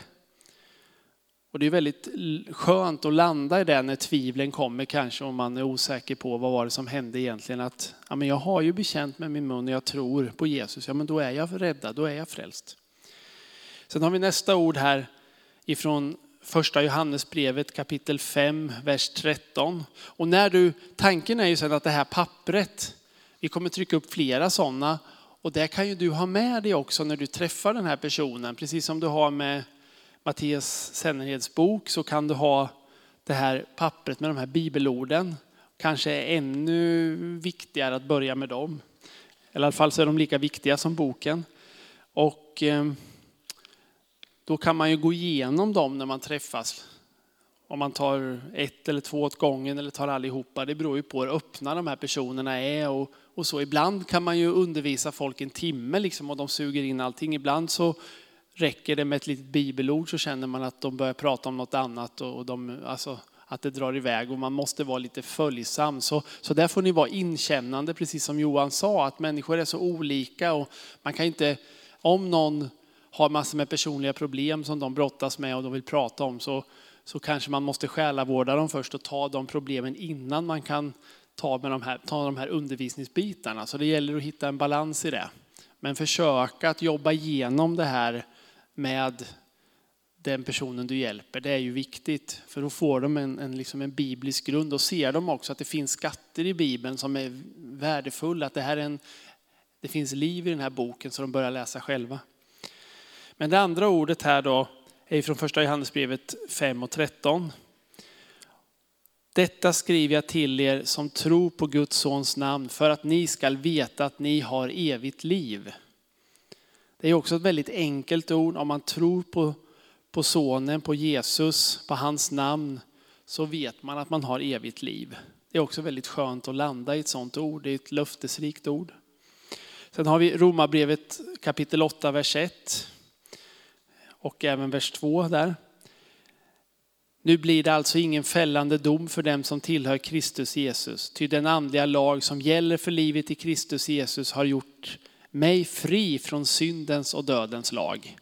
Och det är väldigt skönt att landa i det när tvivlen kommer, kanske om man är osäker på vad var det som hände egentligen. Att ja, men jag har ju bekänt med min mun och jag tror på Jesus. Ja, men då är jag räddad, då är jag frälst. Sen har vi nästa ord här ifrån första Johannesbrevet kapitel fem, vers tretton. Och när du, tanken är ju sen att det här pappret, vi kommer trycka upp flera sådana. Och det kan ju du ha med dig också när du träffar den här personen. Precis som du har med Mattias Sennerheds bok, så kan du ha det här pappret med de här bibelorden. Kanske är ännu viktigare att börja med dem. I alla fall så är de lika viktiga som boken. Och eh, då kan man ju gå igenom dem när man träffas. Om man tar ett eller två åt gången eller tar allihopa. Det beror ju på hur öppna de här personerna är. Och, och så ibland kan man ju undervisa folk en timme liksom, och de suger in allting. Ibland så räcker det med ett litet bibelord så känner man att de börjar prata om något annat. Och de, alltså, att det drar iväg och man måste vara lite följsam. Så, så där får ni vara inkännande, precis som Johan sa. Att människor är så olika och man kan inte, om någon har massor med personliga problem som de brottas med och de vill prata om, så, så kanske man måste själavårda dem först och ta de problemen innan man kan ta, med de här, ta de här undervisningsbitarna. Så det gäller att hitta en balans i det. Men försöka att jobba igenom det här med den personen du hjälper. Det är ju viktigt, för då får de en, en, liksom en biblisk grund och ser de också att det finns skatter i Bibeln som är värdefulla. Att det, här är en, det finns liv i den här boken så de börjar läsa själva. Men det andra ordet här då är från första Johannesbrevet fem och tretton. Detta skriver jag till er som tror på Guds sons namn för att ni ska veta att ni har evigt liv. Det är också ett väldigt enkelt ord. Om man tror på, på sonen, på Jesus, på hans namn, så vet man att man har evigt liv. Det är också väldigt skönt att landa i ett sånt ord. Det är ett löftesrikt ord. Sen har vi Romarbrevet kapitel åtta, vers ett. Och även vers två där. Nu blir det alltså ingen fällande dom för dem som tillhör Kristus Jesus. Ty den andliga lag som gäller för livet i Kristus Jesus har gjort mig fri från syndens och dödens lag.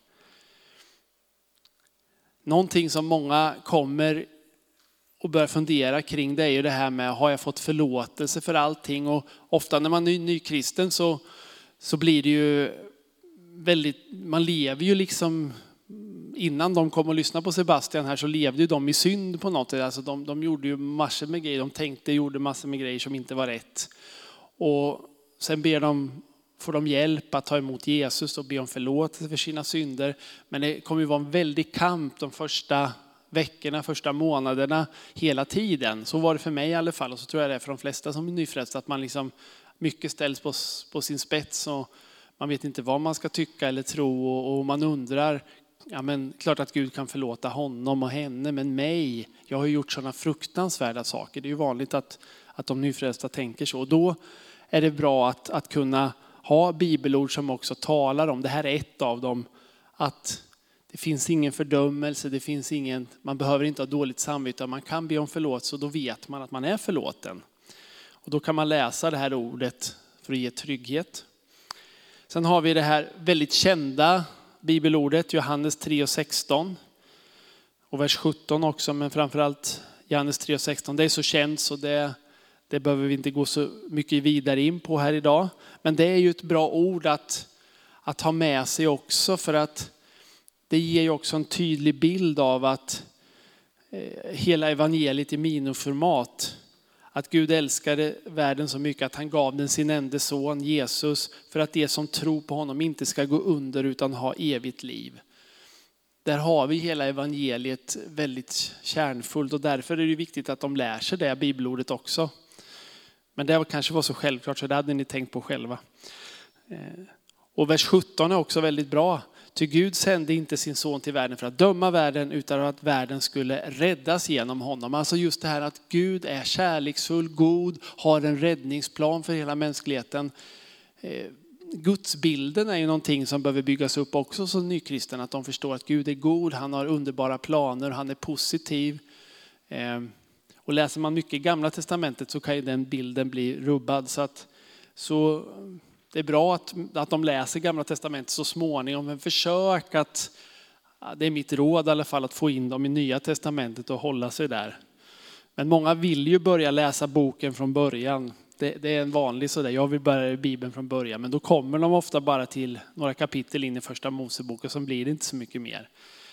Någonting som många kommer och börjar fundera kring, det är ju det här med, har jag fått förlåtelse för allting? Och ofta när man är nykristen så, så blir det ju väldigt, man lever ju liksom, innan de kom och lyssnade på Sebastian här så levde ju de i synd på något. Alltså de, de gjorde ju massor med grejer, de tänkte, gjorde massor med grejer som inte var rätt. Och sen ber de, får de hjälp att ta emot Jesus och be om förlåtelse för sina synder. Men det kommer ju vara en väldig kamp de första veckorna, första månaderna, hela tiden. Så var det för mig i alla fall, och så tror jag det är för de flesta som är nyfrälsta, att man liksom mycket ställs på, på sin spets och man vet inte vad man ska tycka eller tro, och, och man undrar, ja men klart att Gud kan förlåta honom och henne, men mig, jag har gjort sådana fruktansvärda saker. Det är ju vanligt att, att de nyfrälsta tänker så, och då är det bra att, att kunna ha bibelord som också talar om, det här är ett av dem, att det finns ingen fördömelse, det finns ingen, man behöver inte ha dåligt samvete, man kan be om förlåtelse och då vet man att man är förlåten. Och då kan man läsa det här ordet för att ge trygghet. Sen har vi det här väldigt kända bibelordet, Johannes tre och sexton. Och vers sjutton också, men framförallt Johannes tre och sexton. Det är så känt så det, det behöver vi inte gå så mycket vidare in på här idag. Men det är ju ett bra ord att, att ha med sig också, för att det ger ju också en tydlig bild av att eh, hela evangeliet i miniformat. Att Gud älskade världen så mycket att han gav den sin enda son Jesus, för att det som tror på honom inte ska gå under utan ha evigt liv. Där har vi hela evangeliet väldigt kärnfullt, och därför är det viktigt att de lär sig det bibelordet också. Men det kanske var så självklart så det hade ni tänkt på själva. Och vers sjutton är också väldigt bra. Ty Gud sände inte sin son till världen för att döma världen, utan att världen skulle räddas genom honom. Alltså just det här att Gud är kärleksfull, god, har en räddningsplan för hela mänskligheten. Gudsbilden är ju någonting som behöver byggas upp också som nykristen. Att de förstår att Gud är god, han har underbara planer, han är positiv. Och läser man mycket i Gamla testamentet så kan ju den bilden bli rubbad. Så, att, så det är bra att, att de läser Gamla testamentet så småningom. Men försök att, det är mitt råd i alla fall, att få in dem i Nya testamentet och hålla sig där. Men många vill ju börja läsa boken från början. Det, det är en vanlig sådär, jag vill börja i Bibeln från början. Men då kommer de ofta bara till några kapitel in i första Mosebok och så blir det inte så mycket mer.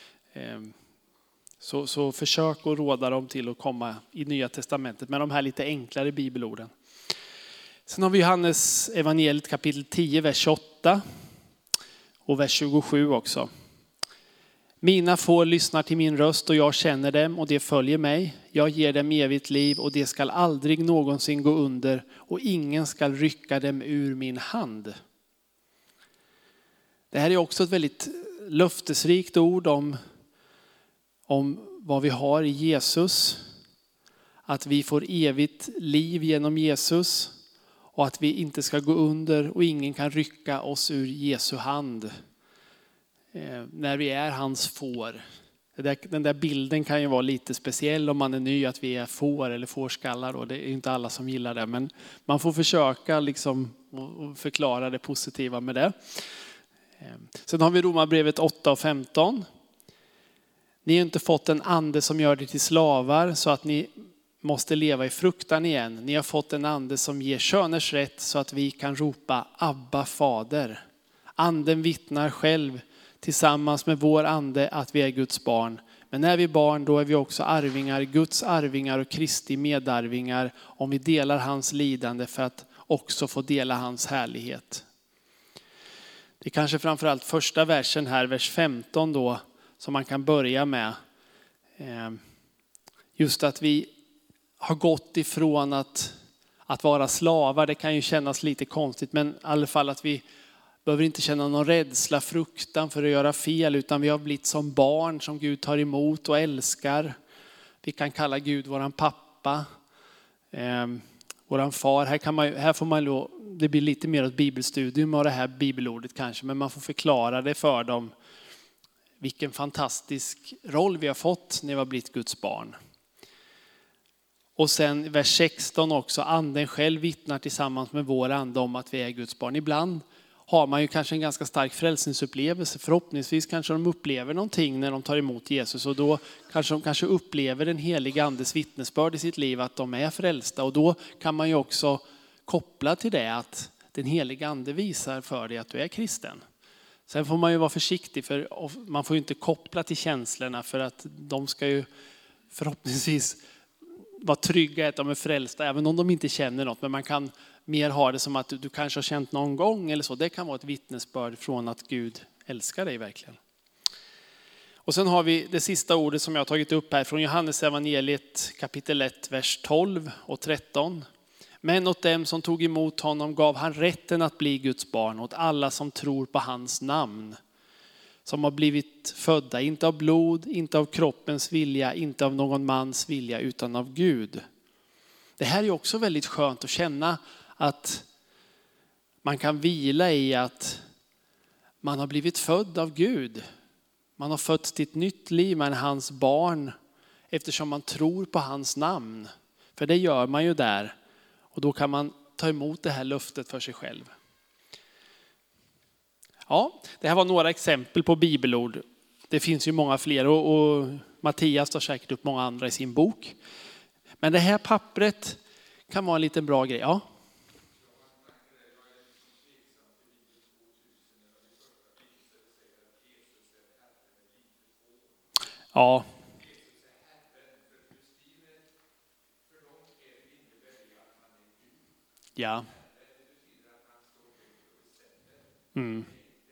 Så, så försök att råda dem till att komma i Nya testamentet med de här lite enklare bibelorden. Sen har vi Johannes evangeliet kapitel tio, vers tjugoåtta och vers tjugosju också. Mina får lyssnar till min röst och jag känner dem och det följer mig. Jag ger dem evigt liv och det skall aldrig någonsin gå under och ingen skall rycka dem ur min hand. Det här är också ett väldigt löftesrikt ord om, om vad vi har i Jesus. Att vi får evigt liv genom Jesus. Och att vi inte ska gå under och ingen kan rycka oss ur Jesu hand. Eh, när vi är hans får. Det där, den där bilden kan ju vara lite speciell om man är ny, att vi är får eller fårskallar. Och det är inte alla som gillar det. Men man får försöka liksom och förklara det positiva med det. Eh, sen har vi Romarbrevet åtta och femton. Ni har inte fått en ande som gör det till slavar så att ni måste leva i fruktan igen. Ni har fått en ande som ger köners rätt så att vi kan ropa Abba fader. Anden vittnar själv tillsammans med vår ande att vi är Guds barn. Men när vi är barn då är vi också arvingar, Guds arvingar och Kristi medarvingar om vi delar hans lidande för att också få dela hans härlighet. Det är kanske framförallt första versen här, vers femton då, som man kan börja med. Just att vi har gått ifrån att, att vara slavar. Det kan ju kännas lite konstigt, men i alla fall att vi, behöver inte känna någon rädsla, fruktan för att göra fel, utan vi har blivit som barn som Gud tar emot och älskar. Vi kan kalla Gud våran pappa, eh, våran far. Här, kan man, här får man, det blir lite mer ett bibelstudium av det här bibelordet kanske, men man får förklara det för dem. Vilken fantastisk roll vi har fått när vi har blivit Guds barn. Och sen vers sexton också, anden själv vittnar tillsammans med vår ande om att vi är Guds barn. Ibland har man ju kanske en ganska stark frälsningsupplevelse. Förhoppningsvis kanske de upplever någonting när de tar emot Jesus. Och då kanske de kanske upplever den heliga andes vittnesbörd i sitt liv att de är frälsta. Och då kan man ju också koppla till det att den heliga ande visar för dig att du är kristen. Sen får man ju vara försiktig, för man får ju inte koppla till känslorna, för att de ska ju förhoppningsvis vara trygga att de är frälsta även om de inte känner något. Men man kan mer ha det som att du, du kanske har känt någon gång eller så. Det kan vara ett vittnesbörd från att Gud älskar dig verkligen. Och sen har vi det sista ordet som jag har tagit upp här från Johannes evangeliet kapitel ett, vers tolv och tretton. Men åt dem som tog emot honom gav han rätten att bli Guds barn, åt alla som tror på hans namn. Som har blivit födda, inte av blod, inte av kroppens vilja, inte av någon mans vilja, utan av Gud. Det här är också väldigt skönt att känna, att man kan vila i att man har blivit född av Gud. Man har fötts till ett nytt liv, man är hans barn, eftersom man tror på hans namn. För det gör man ju där. Och då kan man ta emot det här löftet för sig själv. Ja, det här var några exempel på bibelord. Det finns ju många fler, och, och Mattias tar säkert upp många andra i sin bok. Men det här pappret kan vara en liten bra grej. Ja. Ja. Ja. Mm.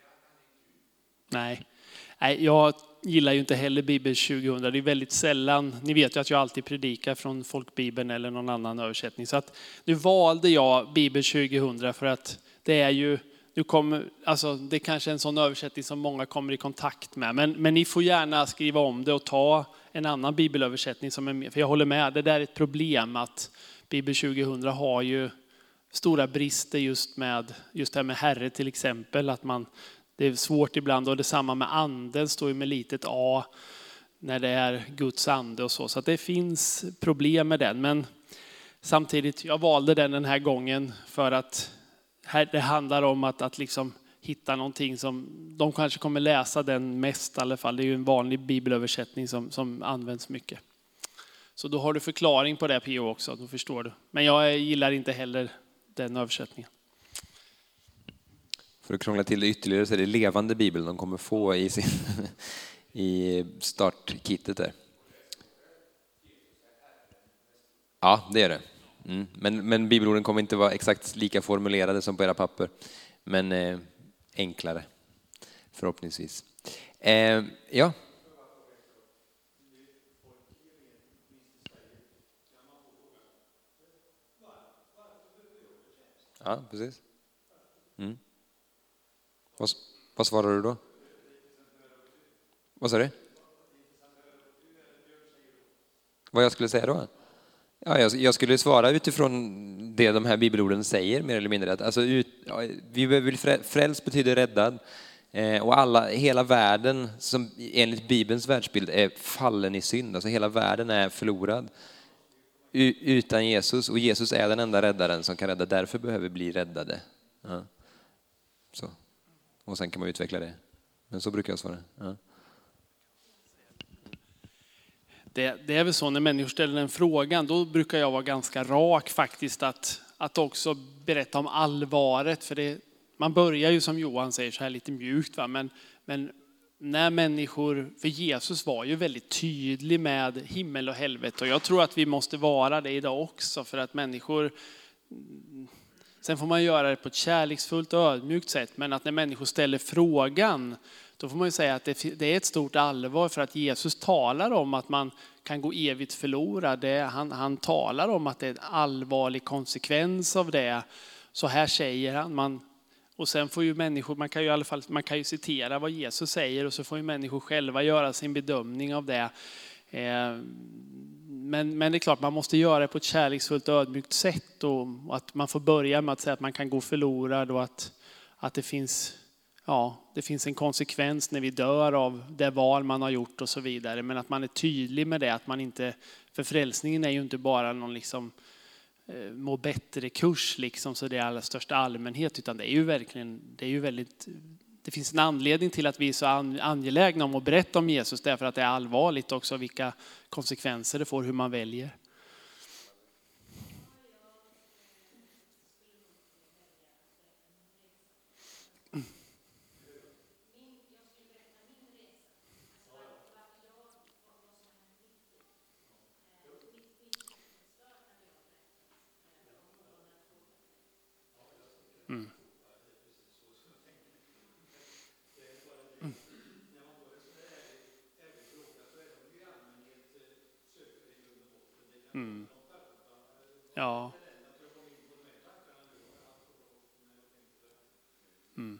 Nej. Nej, jag gillar ju inte heller Bibel tjugohundra. Det är väldigt sällan. Ni vet ju att jag alltid predikar från folkbibeln eller någon annan översättning. Så att nu valde jag Bibel tjugohundra för att det är ju, nu kommer, alltså det är kanske en sån översättning som många kommer i kontakt med. Men, men ni får gärna skriva om det och ta en annan bibelöversättning som är med. För jag håller med, det där är ett problem att Bibel tjugohundra har ju stora brister just med just det här med Herre till exempel, att man, det är svårt ibland, och detsamma med anden står ju med litet a när det är Guds ande och så, så att det finns problem med den. Men samtidigt, jag valde den den här gången för att här, det handlar om att, att liksom hitta någonting som de kanske kommer läsa den mest i alla fall. Det är ju en vanlig bibelöversättning som, som används mycket. Så då har du förklaring på det P O också, då förstår du. Men jag gillar inte heller den översättningen. För att krångla till det ytterligare så är det levande bibeln de kommer få i, sin, i startkittet där. Ja, det är det. Mm. Men, men bibelorden kommer inte vara exakt lika formulerade som på era papper. Men eh, enklare, förhoppningsvis. Eh, ja. Ja, precis. Mm. Vad, vad svarar du då? Vad sa du? Vad jag skulle säga då? Ja, jag, jag skulle svara utifrån det de här bibelorden säger, mer eller mindre. Alltså, ut, ja, vi behöver fräls betyder räddad. Eh, och alla, hela världen som enligt Bibelns världsbild är fallen i synd. Alltså hela världen är förlorad U, utan Jesus. Och Jesus är den enda räddaren som kan rädda. Därför behöver vi bli räddade. Ja. Så. Och sen kan man utveckla det. Men så brukar jag svara. Ja. Det, det är väl så när människor ställer den frågan, då brukar jag vara ganska rak faktiskt att, att också berätta om allvaret. För det, man börjar ju som Johan säger så här lite mjukt, va? Men, men när människor, för Jesus var ju väldigt tydlig med himmel och helvete. Och jag tror att vi måste vara det idag också, för att människor, sen får man göra det på ett kärleksfullt och ödmjukt sätt. Men att när människor ställer frågan, då får man ju säga att det är ett stort allvar, för att Jesus talar om att man kan gå evigt förlorad. Det, han, han talar om att det är en allvarlig konsekvens av det. Så här säger han, man, och sen får ju människor, man kan ju i alla fall man kan ju citera vad Jesus säger och så får ju människor själva göra sin bedömning av det. Men, men det är klart, man måste göra det på ett kärleksfullt och ödmjukt sätt. Och att man får börja med att säga att man kan gå förlorad och att, att det, finns, ja, det finns en konsekvens när vi dör av det val man har gjort och så vidare. Men att man är tydlig med det, att man inte, för frälsningen är ju inte bara någon liksom eh, må bättre kurs liksom, så det är allra största allmänhet, utan det är ju verkligen, det är ju väldigt... Det finns en anledning till att vi är så angelägna om att berätta om Jesus, därför att det är allvarligt också vilka konsekvenser det får hur man väljer. Mm. Mm. Ja. Mm.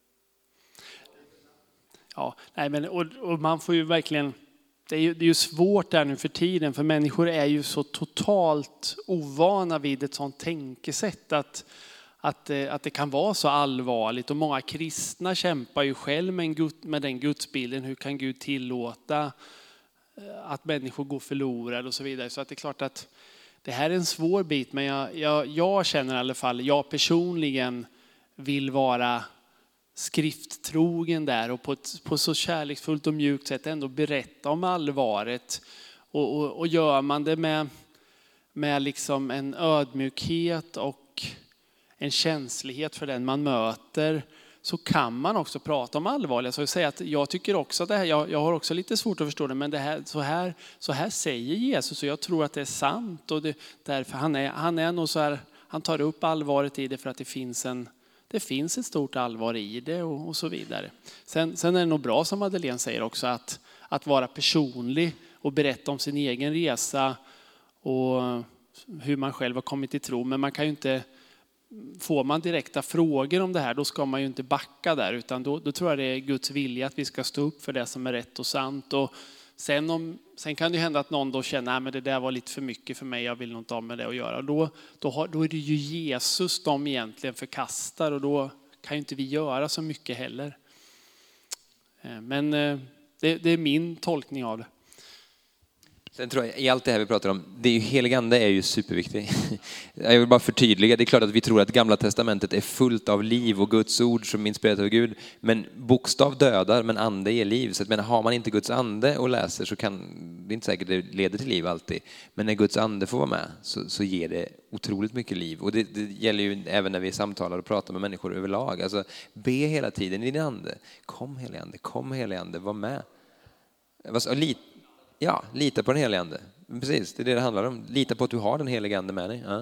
Ja, nej men och, och man får ju verkligen, det är ju, det är ju svårt där nu för tiden, för människor är ju så totalt ovana vid ett sånt tänkesätt att Att, att det kan vara så allvarligt. Och många kristna kämpar ju själv med, en Gud, med den gudsbilden. Hur kan Gud tillåta att människor går förlorade och så vidare. Så att det är klart att det här är en svår bit. Men jag, jag, jag känner i alla fall, jag personligen vill vara skrifttrogen där. Och på ett på så kärleksfullt och mjukt sätt ändå berätta om allvaret. Och, och, och gör man det med, med liksom en ödmjukhet och en känslighet för den man möter, så kan man också prata om allvarliga. Så jag säger att jag tycker också det här, jag, jag har också lite svårt att förstå det, men det här, så, här, så här säger Jesus och jag tror att det är sant. Och det, därför han är, han är nog så här, han tar upp allvaret i det för att det finns, en, det finns ett stort allvar i det och, och så vidare. Sen, sen är det nog bra som Madeleine säger också att, att vara personlig och berätta om sin egen resa och hur man själv har kommit till tro. Men man kan ju inte, får man direkta frågor om det här, då ska man ju inte backa där, utan då, då tror jag det är Guds vilja att vi ska stå upp för det som är rätt och sant. Och sen, om, sen kan det hända att någon då känner att det där var lite för mycket för mig, jag vill nog inte ha med det att göra. Då, då, har, då är det ju Jesus de egentligen förkastar och då kan ju inte vi göra så mycket heller. Men det, det är min tolkning av det. Sen tror jag, i allt det här vi pratar om, det är ju, helig ande är ju superviktig. Jag vill bara förtydliga, det är klart att vi tror att gamla testamentet är fullt av liv och Guds ord som inspirerat av Gud. Men bokstav dödar, men ande ger liv. Så att, men har man inte Guds ande och läser så kan det inte säkert det leder till liv alltid. Men när Guds ande får vara med så, så ger det otroligt mycket liv. Och det, det gäller ju även när vi samtalar och pratar med människor överlag. Alltså be hela tiden i din ande. Kom helig ande, kom helig ande, var med. Och lite. Ja, lita på den helige ande. Precis, det är det det handlar om. Lita på att du har den helige ande med dig. Ja.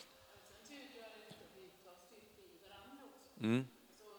Mm.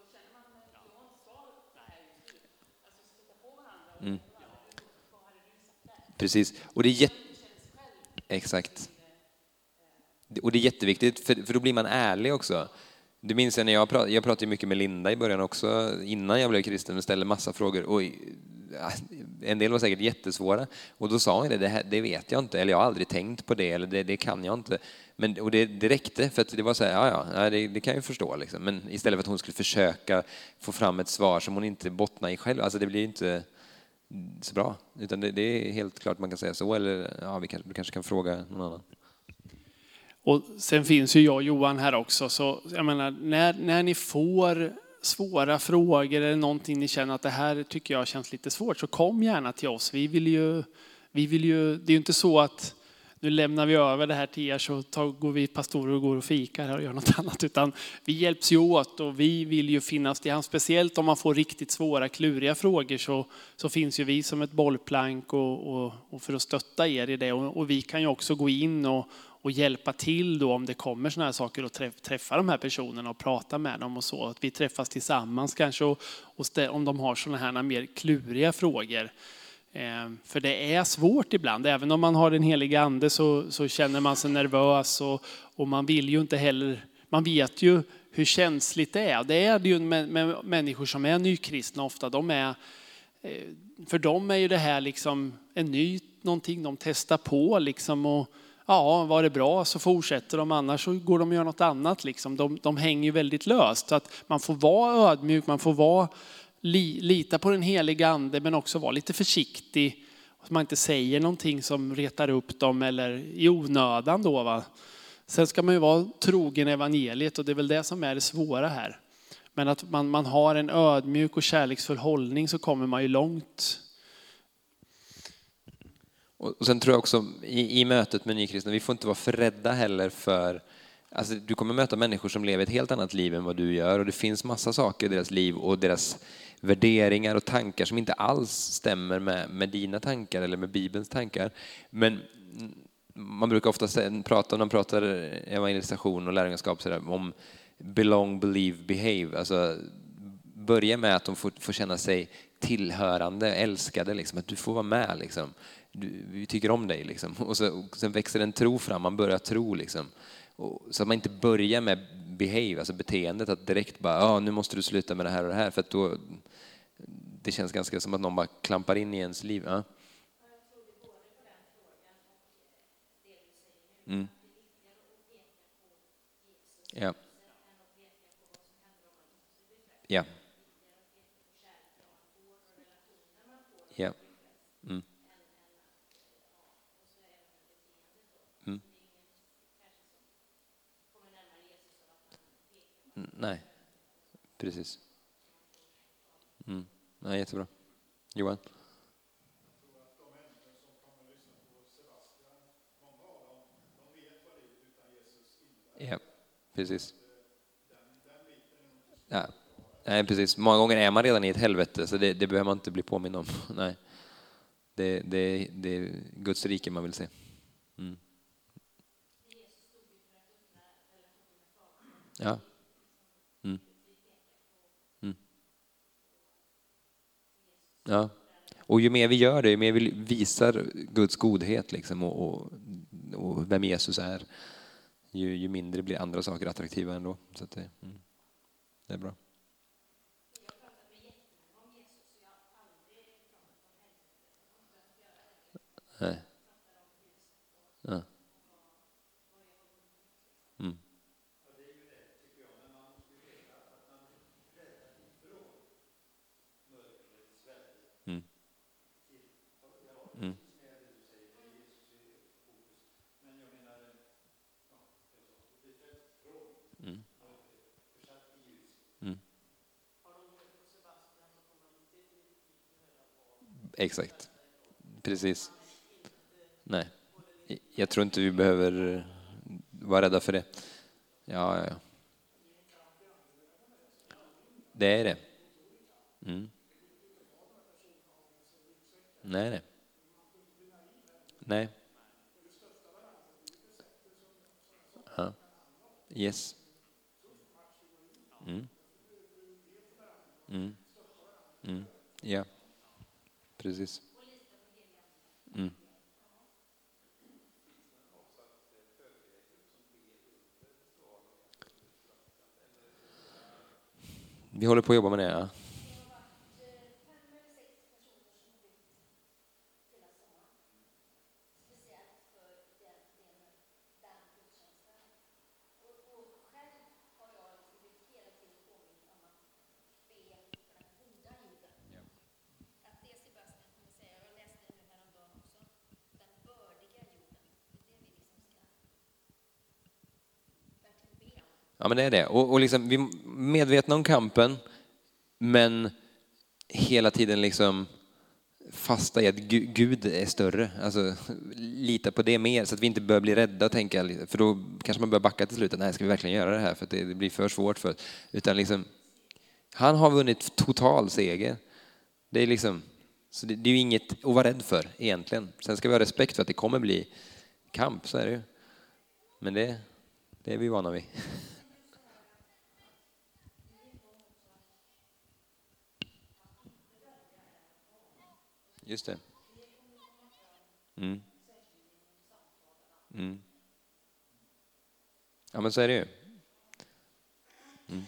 Mm. Precis, och det är jätte... Exakt. Och det är jätteviktigt, för, för då blir man ärlig också. Du minns när jag pratade, jag pratade mycket med Linda i början också, innan jag blev kristen, och ställde massa frågor. Och en del var säkert jättesvåra. Och då sa jag det, det, här, det vet jag inte, eller jag har aldrig tänkt på det, eller det, det kan jag inte. Men, och det, det räckte, för att det var så här, ja, ja det, det kan jag förstå. Liksom. Men istället för att hon skulle försöka få fram ett svar som hon inte bottnar i själv, alltså det blir inte så bra. Utan det, det är helt klart man kan säga så, eller ja, vi kanske, du kanske kan fråga någon annan. Och sen finns ju jag och Johan här också, så jag menar, när, när ni får svåra frågor eller någonting ni känner att det här tycker jag känns lite svårt, så kom gärna till oss. Vi vill ju, vi vill ju, det är ju inte så att nu lämnar vi över det här till er så tar, går vi pastorer och går och fikar här och gör något annat, utan vi hjälps ju åt och vi vill ju finnas till hands. Speciellt om man får riktigt svåra, kluriga frågor så, så finns ju vi som ett bollplank och, och, och för att stötta er i det. Och, och vi kan ju också gå in och och hjälpa till då om det kommer såna här saker och träffa de här personerna och prata med dem och så. Att vi träffas tillsammans kanske och, och stä, om de har såna här mer kluriga frågor. Eh, för det är svårt ibland. Även om man har den heliga ande så, så känner man sig nervös och, och man vill ju inte heller, man vet ju hur känsligt det är. Det är det ju med, med människor som är nykristna ofta. De är, för dem är ju det här liksom en ny någonting de testar på liksom, och ja, var det bra så fortsätter de, annars så går de och gör något annat liksom. De, de hänger ju väldigt löst, så att man får vara ödmjuk, man får vara li, lita på den heliga ande, men också vara lite försiktig så man inte säger någonting som retar upp dem eller i onödan då, va. Sen ska man ju vara trogen evangeliet, och det är väl det som är det svåra här. Men att man, man har en ödmjuk och kärleksfull hållning, så kommer man ju långt. Och sen tror jag också i, i mötet med nykristna, vi får inte vara för rädda heller för, alltså du kommer möta människor som lever ett helt annat liv än vad du gör, och det finns massa saker i deras liv och deras värderingar och tankar som inte alls stämmer med, med dina tankar eller med Bibelns tankar. Men man brukar ofta prata, när man pratar evangelisation och lärjungaskap så där, om belong, believe, behave. Alltså börja med att de får, får känna sig tillhörande, älskade, liksom, att du får vara med. Liksom. Du, vi tycker om dig. Liksom. Och, så, och sen växer en tro fram, man börjar tro. Liksom. Och, så att man inte börjar med behave, alltså beteendet, att direkt bara, ah, nu måste du sluta med det här och det här. För att då, det känns ganska som att någon bara klampar in i ens liv. Ja. Mm. Ja. Ja. Ja. Mm. Mm. Nej, precis. Mm. Nej, jättebra. Johan? Ja, precis. Ja. Nej, precis. Många gånger är man redan i ett helvete, så det, det behöver man inte bli påmind om. Nej. Det, det, det är Guds rike man vill se. Mm. Ja. Mm. Mm. Ja. Och ju mer vi gör det, ju mer vi visar Guds godhet liksom, och, och, och vem Jesus är, ju, ju mindre blir andra saker attraktiva ändå. Så att det, mm. det är bra. Nej. Ja. Mm. Mm. Mm. Mm. Mm. Exakt. Precis. Nej. Jag tror inte vi behöver vara rädda för det. Ja, ja, ja. Det är det. Mm. Nej, nej. Nej. Ja. Yes. Mm. Mm. Mm. Ja. Precis. Mm. Vi håller på att jobba med det, ja. Ja, men det är det. Och, och liksom, vi är medvetna om kampen, men hela tiden liksom fasta i att Gud är större. Alltså, lita på det mer så att vi inte börjar bli rädda och tänka, för då kanske man börjar backa till slut. Nej, ska vi verkligen göra det här? För att det blir för svårt för. Utan liksom, han har vunnit total seger. Det är liksom, så det, det är ju inget att vara rädd för egentligen. Sen ska vi ha respekt för att det kommer bli kamp, så är det ju. Men det, det är vi vana vid. Just det. Mm. Mm. Ja, men så är det ju. Mm.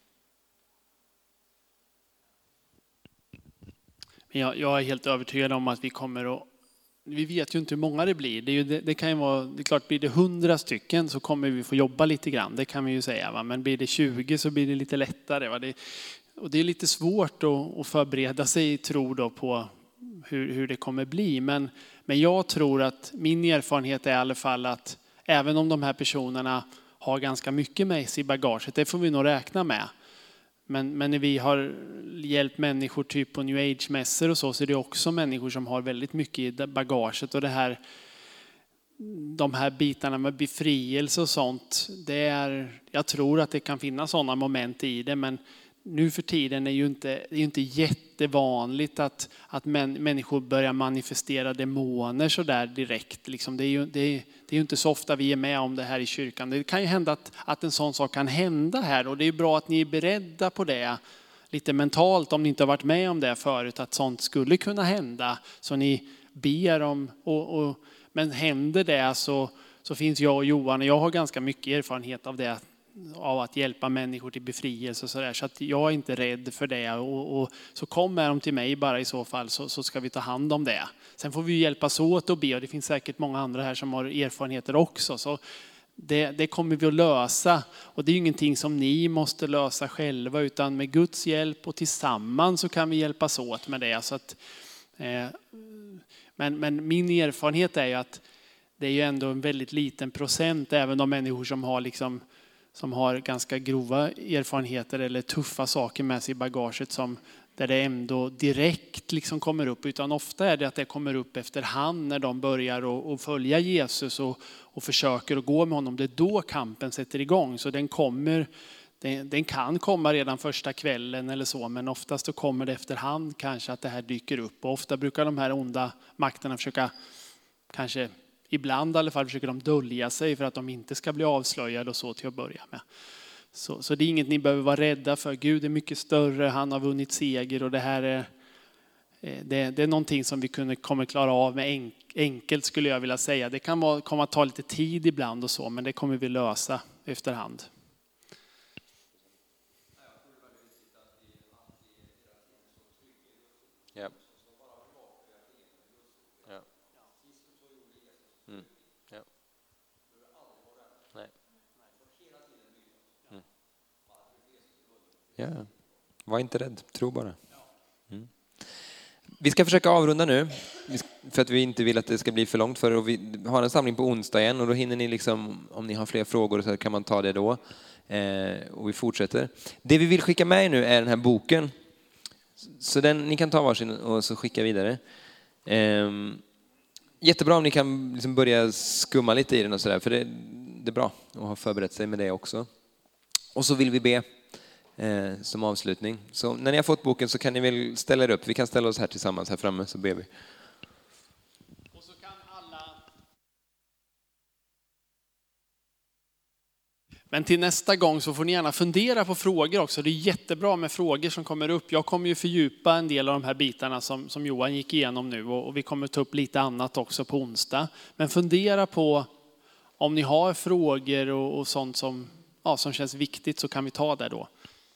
Jag, jag är helt övertygad om att vi kommer att, vi vet ju inte hur många det blir. Det, är ju, det, det kan ju vara, det är klart, blir det hundra stycken så kommer vi få jobba lite grann, det kan vi ju säga. Va? Men blir det tjugo så blir det lite lättare. Va? Det, och det är lite svårt att, att förbereda sig, tro då, på hur, hur det kommer bli. Men, men jag tror att min erfarenhet är i alla fall att även om de här personerna har ganska mycket med sig i bagaget, det får vi nog räkna med. Men, men när vi har hjälpt människor typ på New Age-mässor och så, så är det också människor som har väldigt mycket i bagaget. Och det här, de här bitarna med befrielse och sånt, det är, jag tror att det kan finnas sådana moment i det. Men nu för tiden är ju inte, det är ju inte jättevanligt att, att män, människor börjar manifestera demoner så där direkt. Liksom det, är ju, det, är, det är ju inte så ofta vi är med om det här i kyrkan. Det kan ju hända att, att en sån sak kan hända här. Och det är bra att ni är beredda på det lite mentalt, om ni inte har varit med om det förut, att sånt skulle kunna hända. Så ni ber om, och, och, men händer det så, så finns jag och Johan, och jag har ganska mycket erfarenhet av det, av att hjälpa människor till befrielse och så där. Så att jag är inte rädd för det. Och, och så kommer de till mig bara i så fall, så, så ska vi ta hand om det. Sen får vi hjälpas åt och be, och det finns säkert många andra här som har erfarenheter också. Så det, det kommer vi att lösa. Och det är ju ingenting som ni måste lösa själva, utan med Guds hjälp och tillsammans så kan vi hjälpas åt med det. Så att, eh, men, men min erfarenhet är ju att det är ju ändå en väldigt liten procent, även de människor som har liksom som har ganska grova erfarenheter eller tuffa saker med sig i bagaget, som där det ändå direkt liksom kommer upp, utan ofta är det att det kommer upp efterhand när de börjar och följa Jesus och, och försöker att gå med honom. Det är då kampen sätter igång. Så den kommer, den, den kan komma redan första kvällen eller så, men oftast då kommer det efterhand kanske att det här dyker upp. Och ofta brukar de här onda makterna försöka, kanske ibland i alla fall försöker de dölja sig för att de inte ska bli avslöjade och så till att börja med. Så, så det är inget ni behöver vara rädda för. Gud är mycket större, han har vunnit seger, och det här är, det, det är någonting som vi kunde, kommer klara av med enk, enkelt skulle jag vilja säga. Det kan vara, komma att ta lite tid ibland och så, men det kommer vi lösa efterhand. Ja. Ja. Mm. Ja. Nej. Mm. Ja. Var inte rädd, tro bara. Mm. Vi ska försöka avrunda nu, för att vi inte vill att det ska bli för långt för, och vi har en samling på onsdag igen, och då hinner ni liksom, om ni har fler frågor så kan man ta det då. Eh, och vi fortsätter. Det vi vill skicka med nu är den här boken. Så den, ni kan ta varsin och så skicka vidare. Eh, jättebra om ni kan liksom börja skumma lite i den och sådär, för det, det är bra att ha förberett sig med det också. Och så vill vi be eh, som avslutning. Så när ni har fått boken så kan ni väl ställa er upp. Vi kan ställa oss här tillsammans här framme, så ber vi. Och så kan alla... Men till nästa gång så får ni gärna fundera på frågor också. Det är jättebra med frågor som kommer upp. Jag kommer ju fördjupa en del av de här bitarna som, som Johan gick igenom nu. Och, och vi kommer ta upp lite annat också på onsdag. Men fundera på om ni har frågor och, och sånt som, ja, som känns viktigt, så kan vi ta det då.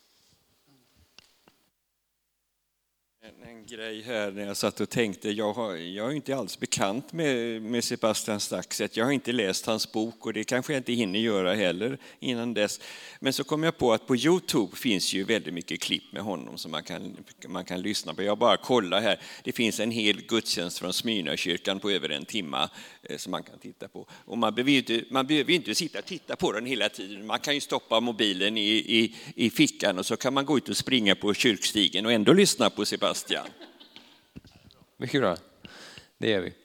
En, en grej här när jag satt och tänkte, jag, har, jag är inte alls bekant med, med Sebastian Staxet. Jag har inte läst hans bok, och det kanske jag inte hinner göra heller innan dess. Men så kom jag på att på YouTube finns ju väldigt mycket klipp med honom som man kan, man kan lyssna på. Jag bara kollar här, det finns en hel gudstjänst från Smyrnakyrkan på över en timma eh, som man kan titta på. Och man behöver ju inte, man behöver inte sitta och titta på den hela tiden. Man kan ju stoppa mobilen i, i, i fickan, och så kan man gå ut och springa på kyrkstigen och ändå lyssna på Sebastian. Mycket bra. Det gör vi.